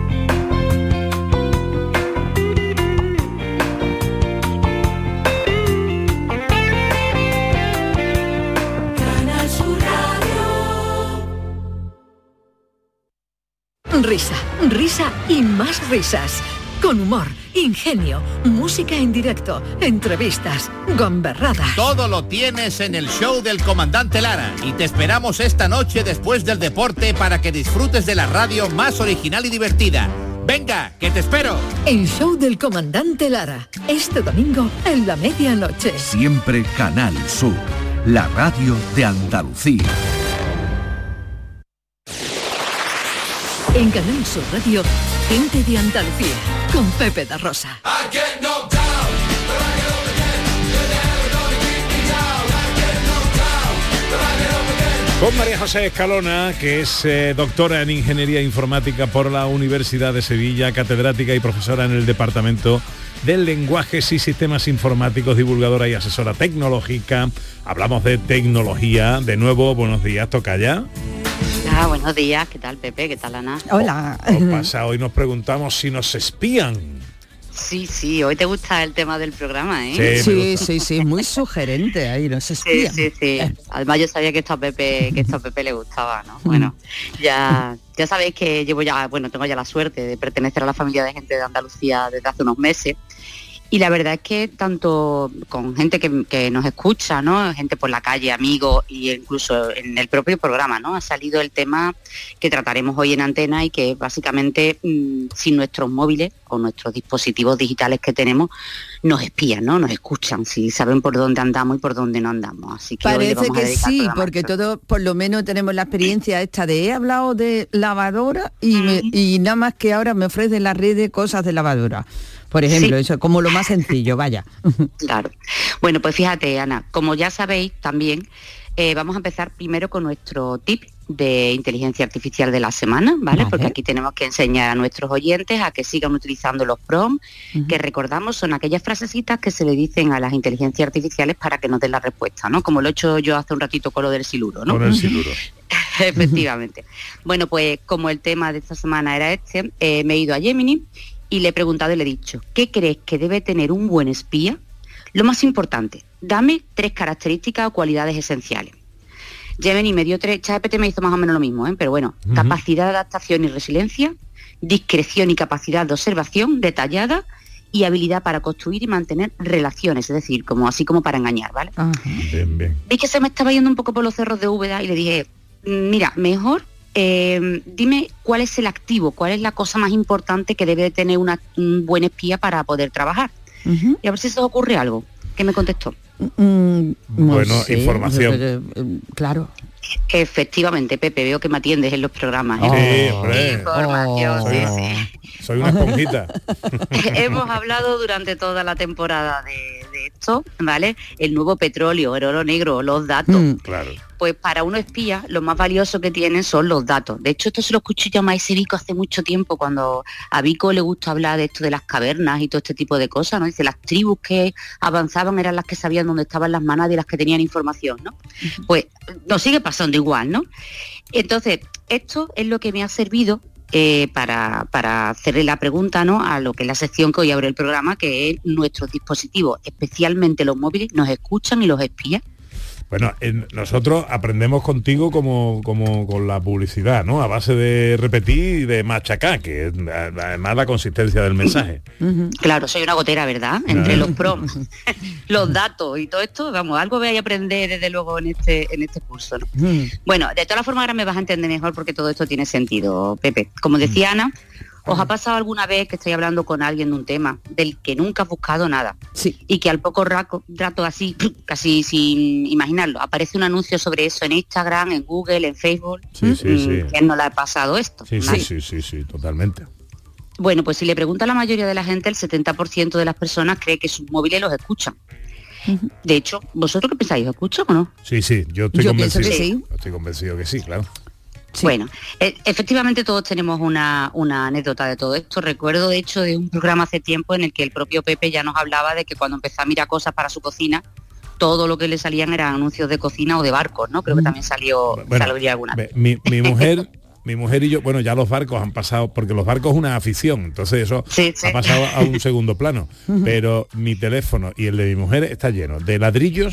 Risa, risa y más risas. Con humor, ingenio, música en directo, entrevistas, gamberradas. Todo lo tienes en el show del Comandante Lara y te esperamos esta noche después del deporte para que disfrutes de la radio más original y divertida. Venga, que te espero. El show del Comandante Lara, este domingo en la medianoche. Siempre Canal Sur, la radio de Andalucía. En Canal Sur Radio, Gente de Andalucía, con Pepe da Rosa. Con María José Escalona, que es eh, doctora en Ingeniería Informática por la Universidad de Sevilla, catedrática y profesora en el Departamento de Lenguajes y Sistemas Informáticos, divulgadora y asesora tecnológica. Hablamos de tecnología. De nuevo, buenos días, tocaya. Ah, buenos días, ¿qué tal, Pepe? ¿Qué tal, Ana? Hola. ¿Qué pasa? Hoy nos preguntamos si nos espían. Sí, sí, hoy te gusta el tema del programa, ¿eh? Sí, sí, sí, sí, muy sugerente ahí, nos espían. Sí, sí, sí. Además yo sabía que esto a Pepe, que esto a Pepe le gustaba, ¿no? Bueno, ya, ya sabéis que llevo ya, bueno, tengo ya la suerte de pertenecer a la familia de Gente de Andalucía desde hace unos meses. Y la verdad es que tanto con gente que, que nos escucha, ¿no? Gente por la calle, amigos, y incluso en el propio programa, ¿no? Ha salido el tema que trataremos hoy en Antena y que básicamente mmm, si nuestros móviles o nuestros dispositivos digitales que tenemos nos espían, ¿no? Nos escuchan, si saben por dónde andamos y por dónde no andamos. Así que parece hoy le vamos a que dedicar sí, programa porque todos por lo menos tenemos la experiencia esta de he hablado de lavadora y, me, y nada más que ahora me ofrece la red de cosas de lavadora. Por ejemplo, sí. Eso es como lo más sencillo, vaya. Claro. Bueno, pues fíjate, Ana, como ya sabéis también, eh, vamos a empezar primero con nuestro tip de inteligencia artificial de la semana, ¿vale? Vale. Porque aquí tenemos que enseñar a nuestros oyentes a que sigan utilizando los prompts, uh-huh. que recordamos son aquellas frasecitas que se le dicen a las inteligencias artificiales para que nos den la respuesta, ¿no? Como lo he hecho yo hace un ratito con lo del siluro, ¿no? Con el siluro. Efectivamente. Bueno, pues como el tema de esta semana era este, eh, me he ido a Gemini y le he preguntado y le he dicho, ¿qué crees que debe tener un buen espía? Lo más importante, dame tres características o cualidades esenciales. Gemini me dio tres, ChatGPT me hizo más o menos lo mismo, ¿eh? Pero bueno, uh-huh. capacidad de adaptación y resiliencia, discreción y capacidad de observación detallada y habilidad para construir y mantener relaciones, es decir, como así como para engañar, ¿vale? Uh-huh. Bien, bien. Vi que se me estaba yendo un poco por los cerros de Úbeda y le dije, mira, mejor eh, dime cuál es el activo, cuál es la cosa más importante que debe tener una, un buen espía para poder trabajar. Uh-huh. Y a ver si se os ocurre algo. ¿Qué me contestó? Mm, no bueno, sé, información. eh, eh, claro. Efectivamente, Pepe, veo que me atiendes en los programas. Oh, ¿eh? Sí, hombre. Información, Oh, sí, soy, sí. Soy una esponjita. Hemos hablado durante toda la temporada de, de esto, ¿vale? El nuevo petróleo, el oro negro, los datos. Mm. Claro. Pues para uno espía, lo más valioso que tienen son los datos. De hecho, esto se lo escuché yo a Maese Vico hace mucho tiempo, cuando a Vico le gusta hablar de esto de las cavernas y todo este tipo de cosas, ¿no? Dice, las tribus que avanzaban eran las que sabían dónde estaban las manadas y las que tenían información, ¿no? Uh-huh. Pues nos sigue pasando igual, ¿no? Entonces, esto es lo que me ha servido eh, para, para hacerle la pregunta, ¿no?, a lo que es la sección que hoy abre el programa, que es nuestros dispositivos, especialmente los móviles, nos escuchan y los espían. Bueno, en, nosotros aprendemos contigo como, como con la publicidad, ¿no? A base de repetir y de machacar, que es además la consistencia del mensaje. Uh-huh. Claro, soy una gotera, ¿verdad? Entre los prompts, los datos y todo esto, vamos, algo voy a aprender desde luego en este, en este curso, ¿no? Uh-huh. Bueno, de todas formas ahora me vas a entender mejor porque todo esto tiene sentido, Pepe. Como decía Ana, ¿os ha pasado alguna vez que estáis hablando con alguien de un tema del que nunca has buscado nada? Sí. Y que al poco rato, rato así, casi sin imaginarlo, aparece un anuncio sobre eso en Instagram, en Google, en Facebook? Sí, sí, sí. ¿Quién no le ha pasado esto? Sí, ¿vale? sí, sí, sí, sí, totalmente. Bueno, pues si le pregunta a la mayoría de la gente, el setenta por ciento de las personas cree que sus móviles los escuchan. Uh-huh. De hecho, ¿vosotros qué pensáis? ¿Os escuchan o no? Sí, sí, yo estoy yo convencido. Pienso que sí. Estoy convencido que sí, claro. Sí. Bueno, eh, efectivamente todos tenemos una, una anécdota de todo esto. Recuerdo, de hecho, de un programa hace tiempo en el que el propio Pepe ya nos hablaba de que cuando empezó a mirar cosas para su cocina, todo lo que le salían eran anuncios de cocina o de barcos, ¿no? Creo que también salió, bueno, salió ya alguna. Mi, mi mujer... Mi mujer y yo, bueno, ya los barcos han pasado, porque los barcos es una afición, entonces eso sí, sí. ha pasado a un segundo plano. Pero mi teléfono y el de mi mujer está lleno de ladrillos,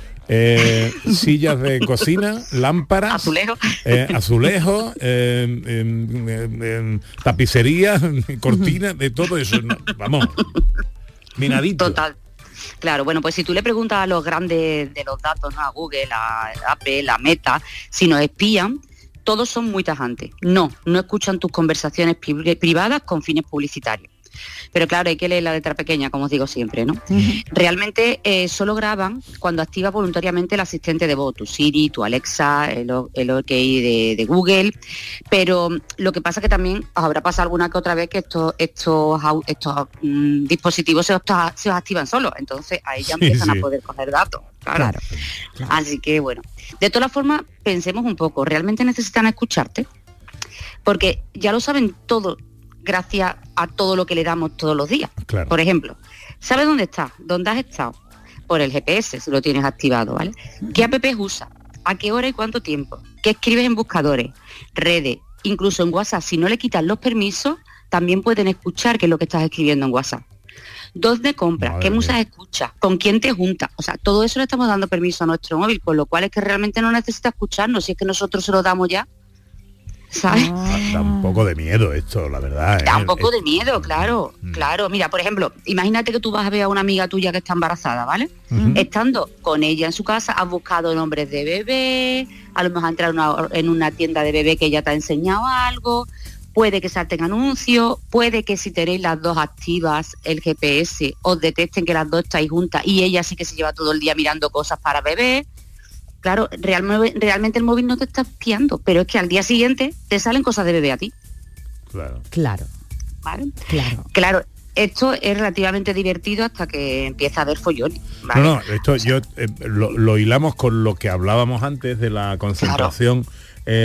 eh, sillas de cocina, lámparas, azulejos, eh, azulejos eh, eh, eh, tapicerías, cortinas, de todo eso. No, vamos, minadito. Total. Claro, bueno, pues si tú le preguntas a los grandes de los datos, ¿no?, a Google, a Apple, a Meta, si nos espían, todos son muy tajantes. No, no escuchan tus conversaciones pri- privadas con fines publicitarios. Pero claro, hay que leer la letra pequeña, como os digo siempre, ¿no? Uh-huh. Realmente eh, solo graban cuando activa voluntariamente el asistente de voz, tu Siri, tu Alexa, el, el OK de, de Google, pero lo que pasa que también os habrá pasado alguna que otra vez que estos, estos, estos mm, dispositivos se os, se os activan solos, entonces ahí ya sí, empiezan sí. a poder coger datos. Claro. Claro, claro. Así que bueno, de todas formas, pensemos un poco, ¿realmente necesitan escucharte? Porque ya lo saben todo gracias a todo lo que le damos todos los días. Claro. Por ejemplo, ¿sabes dónde estás? ¿Dónde has estado? Por el G P S, si lo tienes activado, ¿vale? ¿Qué apps usas? ¿A qué hora y cuánto tiempo? ¿Qué escribes en buscadores? Redes, incluso en WhatsApp, si no le quitas los permisos, también pueden escuchar qué es lo que estás escribiendo en WhatsApp. ¿Dónde compras? Madre ¿Qué música escuchas? ¿Con quién te juntas? O sea, todo eso le estamos dando permiso a nuestro móvil, con lo cual es que realmente no necesita escucharnos, si es que nosotros se lo damos ya, ¿sabes? Da, da un poco de miedo esto, la verdad. Da ¿eh? un poco de miedo, claro, mm. claro. Mira, por ejemplo, imagínate que tú vas a ver a una amiga tuya que está embarazada, ¿vale? Uh-huh. Estando con ella en su casa, has buscado nombres de bebé, a lo mejor has entrado en una, en una tienda de bebé que ella te ha enseñado algo, puede que salten anuncios, puede que si tenéis las dos activas el G P S os detecten que las dos estáis juntas y ella sí que se lleva todo el día mirando cosas para bebé. Claro, real, realmente el móvil no te está espiando, pero es que al día siguiente te salen cosas de bebé a ti. Claro. Claro. ¿Vale? Claro. Claro, esto es relativamente divertido hasta que empieza a haber follones, ¿vale? No, no, esto o sea, yo eh, lo, lo hilamos con lo que hablábamos antes de la concentración claro.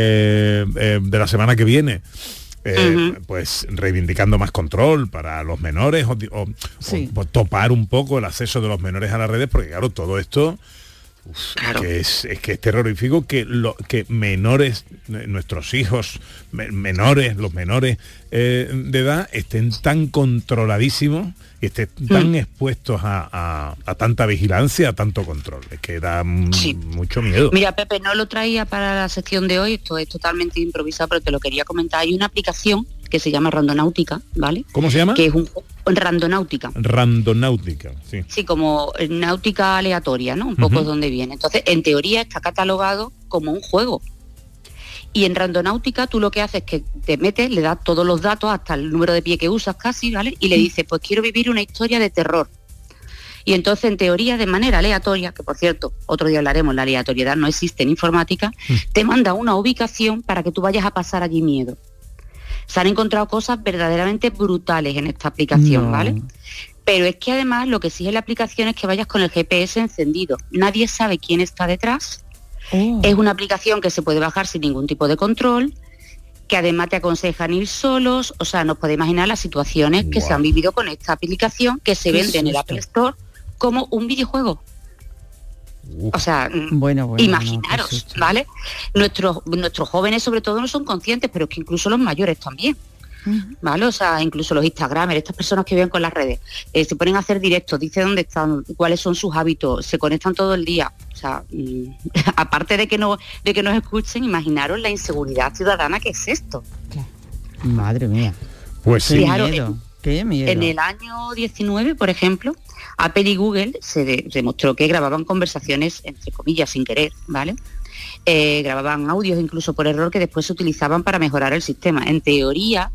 eh, eh, de la semana que viene. Eh, uh-huh. Pues reivindicando más control para los menores o, o, sí. o topar un poco el acceso de los menores a las redes, porque claro, todo esto uf, claro. que es, es que es terrorífico que lo que menores, nuestros hijos me, menores, los menores eh, de edad estén tan controladísimos y estén tan mm. expuestos a, a, a tanta vigilancia, a tanto control. Es que da sí. mucho miedo. Mira, Pepe, no lo traía para la sección de hoy, esto es totalmente improvisado, pero te lo quería comentar. Hay una aplicación que se llama Randonáutica, ¿vale? ¿Cómo se llama? Que es un Randonáutica. Randonáutica, sí. Sí, como náutica aleatoria, ¿no? Un poco uh-huh. donde viene. Entonces, en teoría está catalogado como un juego. Y en Randonáutica tú lo que haces es que te metes, le das todos los datos, hasta el número de pie que usas casi, ¿vale? Y le dices, pues quiero vivir una historia de terror. Y entonces, en teoría, de manera aleatoria, que por cierto, otro día hablaremos, la aleatoriedad no existe en informática, mm. te manda una ubicación para que tú vayas a pasar allí miedo. Se han encontrado cosas verdaderamente brutales en esta aplicación, no. ¿vale? Pero es que además lo que exige la aplicación es que vayas con el G P S encendido. Nadie sabe quién está detrás. Oh. Es una aplicación que se puede bajar sin ningún tipo de control, que además te aconsejan ir solos, o sea, nos podemos imaginar las situaciones wow. que se han vivido con esta aplicación, que se vende en el Apple Store como un videojuego. Uf. O sea, bueno, bueno, imaginaros, no, ¿vale? Nuestros, nuestros jóvenes sobre todo no son conscientes, pero es que incluso los mayores también. ¿Vale? O sea, incluso los Instagramers, estas personas que viven con las redes, eh, se ponen a hacer directos, dicen dónde están, cuáles son sus hábitos, se conectan todo el día. O sea, mmm, aparte de que no de que nos escuchen, imaginaros la inseguridad ciudadana que es esto. Madre mía. Pues sí. Qué miedo, qué miedo. En el año diecinueve, por ejemplo, Apple y Google se de, demostró que grababan conversaciones, entre comillas, sin querer, ¿vale? Eh, grababan audios incluso por error que después se utilizaban para mejorar el sistema. En teoría,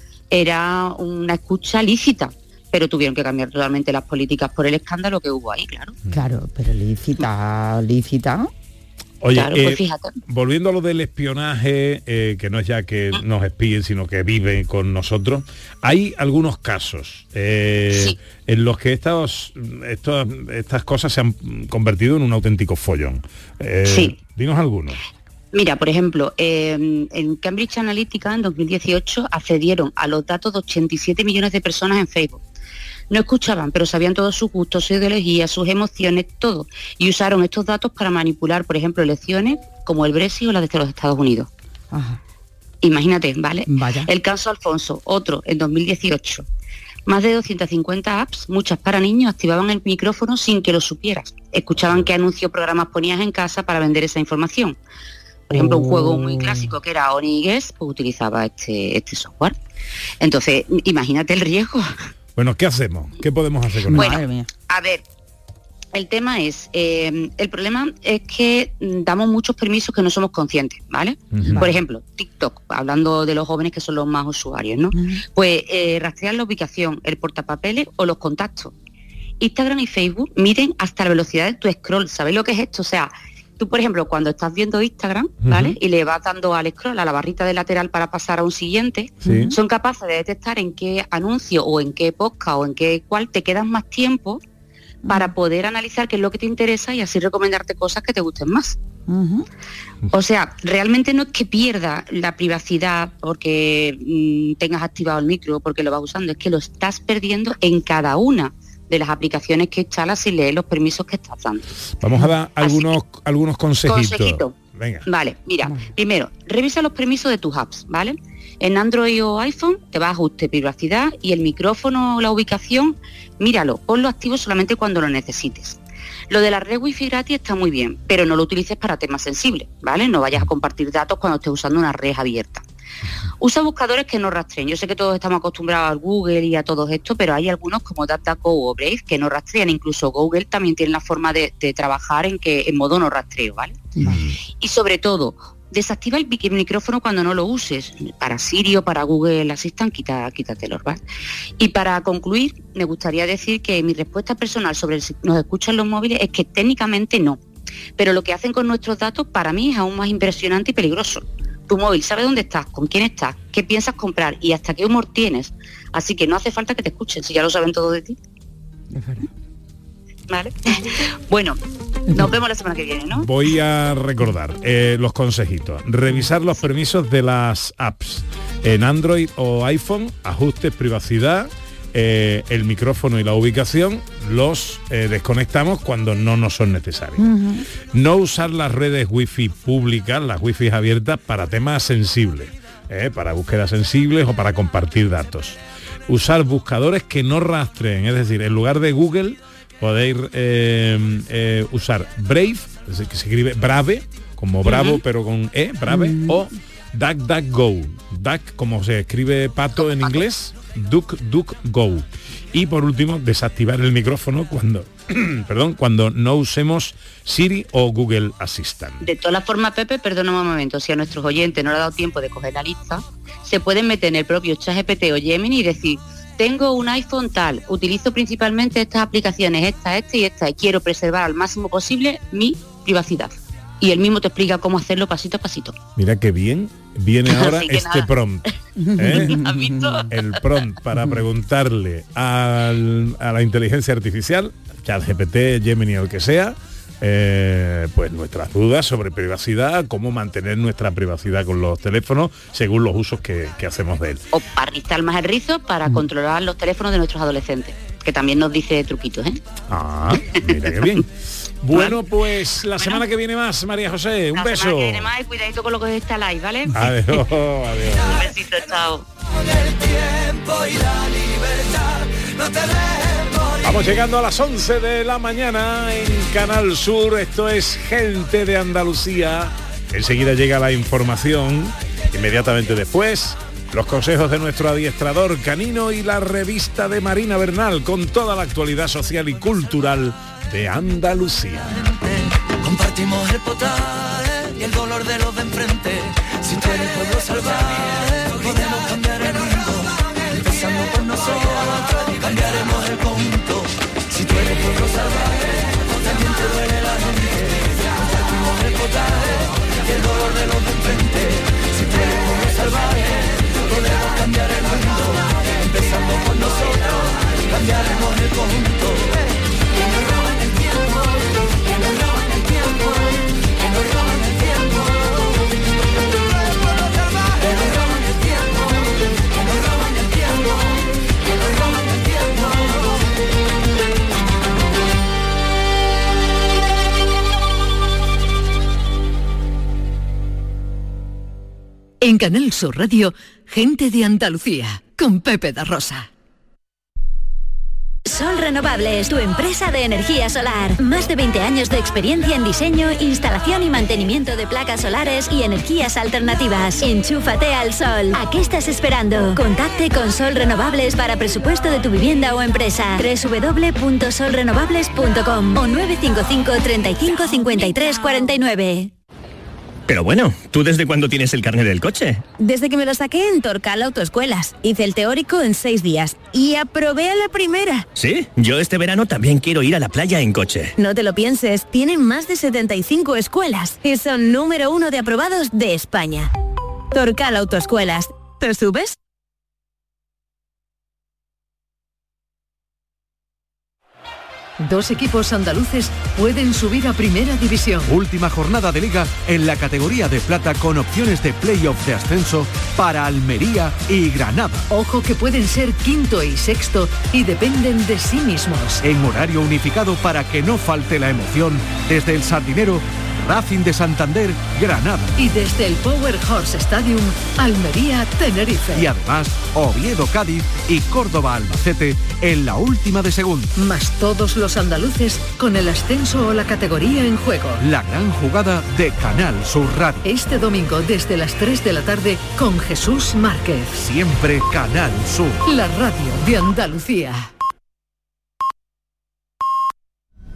era una escucha lícita, pero tuvieron que cambiar totalmente las políticas por el escándalo que hubo ahí, claro. Claro, pero lícita, lícita. Oye, claro, pues eh, volviendo a lo del espionaje, eh, que no es ya que nos espíen, sino que vive con nosotros, hay algunos casos eh, sí. en los que estos, estos, estas cosas se han convertido en un auténtico follón. Eh, sí. Dinos algunos. Mira, por ejemplo, eh, en Cambridge Analytica en dos mil dieciocho accedieron a los datos de ochenta y siete millones de personas en Facebook. No escuchaban, pero sabían todos sus gustos, su ideología, sus emociones, todo. Y usaron estos datos para manipular, por ejemplo, elecciones como el Brexit o las de los Estados Unidos. Ajá. Imagínate, ¿vale? Vaya. El caso Alfonso, otro, en dos mil dieciocho. Más de doscientas cincuenta apps, muchas para niños, activaban el micrófono sin que lo supieras. Escuchaban qué anuncio o programas ponías en casa para vender esa información. Por ejemplo, oh. un juego muy clásico que era Honey Guess, pues utilizaba este, este software. Entonces, imagínate el riesgo. Bueno, ¿qué hacemos? ¿Qué podemos hacer con bueno, eso? Bueno, a ver, el tema es, eh, el problema es que damos muchos permisos que no somos conscientes, ¿vale? Uh-huh. Por ejemplo, TikTok, hablando de los jóvenes que son los más usuarios, ¿no? Uh-huh. Pues eh, rastrean la ubicación, el portapapeles o los contactos. Instagram y Facebook miden hasta la velocidad de tu scroll. ¿Sabes lo que es esto? O sea, tú, por ejemplo, cuando estás viendo Instagram, ¿vale? Uh-huh. Y le vas dando al scroll, a la barrita de lateral para pasar a un siguiente, sí. Son capaces de detectar en qué anuncio o en qué podcast o en qué cual te quedas más tiempo para poder analizar qué es lo que te interesa y así recomendarte cosas que te gusten más. Uh-huh. O sea, realmente no es que pierda la privacidad porque mmm, tengas activado el micro, porque lo vas usando, es que lo estás perdiendo en cada una de las aplicaciones que instalas y lees los permisos que estás dando. Vamos a dar algunos, que, algunos consejitos. Consejito. Venga. Vale, mira, primero, revisa los permisos de tus apps, ¿vale? En Android o iPhone te vas a ajuste, privacidad y el micrófono o la ubicación, míralo, ponlo activo solamente cuando lo necesites. Lo de la red wifi gratis está muy bien, pero no lo utilices para temas sensibles, ¿vale? No vayas a compartir datos cuando estés usando una red abierta. Usa buscadores que no rastreen. Yo sé que todos estamos acostumbrados al Google y a todo esto, pero hay algunos como DuckDuckGo o Brave que no rastrean. Incluso Google también tiene la forma de, de trabajar en que en modo no rastreo, ¿vale? Mm. Y sobre todo, desactiva el, el micrófono cuando no lo uses. Para Siri o para Google Assistant, quita, quítatelo, ¿vale? Y para concluir, me gustaría decir que mi respuesta personal sobre si nos escuchan los móviles es que técnicamente no. Pero lo que hacen con nuestros datos para mí es aún más impresionante y peligroso. Tu móvil sabe dónde estás, con quién estás, qué piensas comprar y hasta qué humor tienes. Así que no hace falta que te escuchen, si ya lo saben todo de ti. ¿Vale? Bueno, nos vemos la semana que viene, ¿no? Voy a recordar eh, los consejitos. Revisar los permisos de las apps en Android o iPhone, ajustes, privacidad, eh, el micrófono y la ubicación los eh, desconectamos cuando no nos son necesarios. Uh-huh. No usar las redes wifi públicas, las wifi abiertas para temas sensibles, eh, para búsquedas sensibles o para compartir datos. Usar buscadores que no rastreen, es decir, en lugar de Google podéis eh, eh, usar Brave, es decir, que se escribe Brave, como Bravo, uh-huh. pero con E, Brave, uh-huh. o DuckDuckGo, Duck como se escribe pato en inglés, DuckDuckGo. Y por último, desactivar el micrófono cuando, perdón, cuando no usemos Siri o Google Assistant. De todas formas, Pepe, perdona un momento, si a nuestros oyentes no le ha dado tiempo de coger la lista, se pueden meter en el propio ChatGPT o Gemini y decir: tengo un iPhone tal, utilizo principalmente estas aplicaciones, esta, esta y esta, y quiero preservar al máximo posible mi privacidad. Y él mismo te explica cómo hacerlo pasito a pasito. Mira qué bien viene ahora este nada. prompt. ¿eh? El prompt para preguntarle al, a la inteligencia artificial, ChatGPT, Gemini o el que sea, eh, pues nuestras dudas sobre privacidad, cómo mantener nuestra privacidad con los teléfonos según los usos que, que hacemos de él. O para rizar más el rizo, para mm. controlar los teléfonos de nuestros adolescentes, que también nos dice truquitos, ¿eh? Ah, mira qué bien. Bueno, pues la bueno, semana que viene más, María José, un la beso. La semana que viene más y cuidadito con lo que está live, ¿vale? Adiós, adiós. Un besito, chao. Vamos llegando a las once de la mañana en Canal Sur. Esto es Gente de Andalucía. Enseguida llega la información. Inmediatamente después, los consejos de nuestro adiestrador canino y la revista de Marina Bernal con toda la actualidad social y cultural de Andalucía. Compartimos el potaje y el dolor de los de enfrente. Si tú eres pueblo salvaje, podemos cambiar el mundo. Empezando por nosotros, cambiaremos el conjunto. Si tú eres pueblo salvaje, también te duele la gente. Compartimos el potaje y el dolor de los de enfrente. Si tú eres pueblo salvaje, podemos cambiar el mundo. Empezando por nosotros, cambiaremos el conjunto. En Canal Sur Radio, Gente de Andalucía, con Pepe da Rosa. Sol Renovables, tu empresa de energía solar. Más de veinte años de experiencia en diseño, instalación y mantenimiento de placas solares y energías alternativas. Enchúfate al sol. ¿A qué estás esperando? Contacte con Sol Renovables para presupuesto de tu vivienda o empresa. doble u doble u doble u punto sol renovables punto com o nueve cinco cinco, treinta y cinco, cincuenta y tres, cuarenta y nueve. Pero bueno, ¿tú desde cuándo tienes el carnet del coche? Desde que me lo saqué en Torcal Autoescuelas. Hice el teórico en seis días y aprobé a la primera. Sí, yo este verano también quiero ir a la playa en coche. No te lo pienses, tienen más de setenta y cinco escuelas y son número uno de aprobados de España. Torcal Autoescuelas. ¿Te subes? Dos equipos andaluces pueden subir a Primera División. Última jornada de liga en la categoría de plata con opciones de playoff de ascenso para Almería y Granada. Ojo que pueden ser quinto y sexto y dependen de sí mismos. En horario unificado para que no falte la emoción desde el Sardinero, Racing de Santander, Granada. Y desde el Power Horse Stadium, Almería, Tenerife. Y además, Oviedo, Cádiz y Córdoba, Albacete en la última de segunda. Más todos los andaluces con el ascenso o la categoría en juego. La gran jugada de Canal Sur Radio. Este domingo desde las tres de la tarde con Jesús Márquez. Siempre Canal Sur. La radio de Andalucía.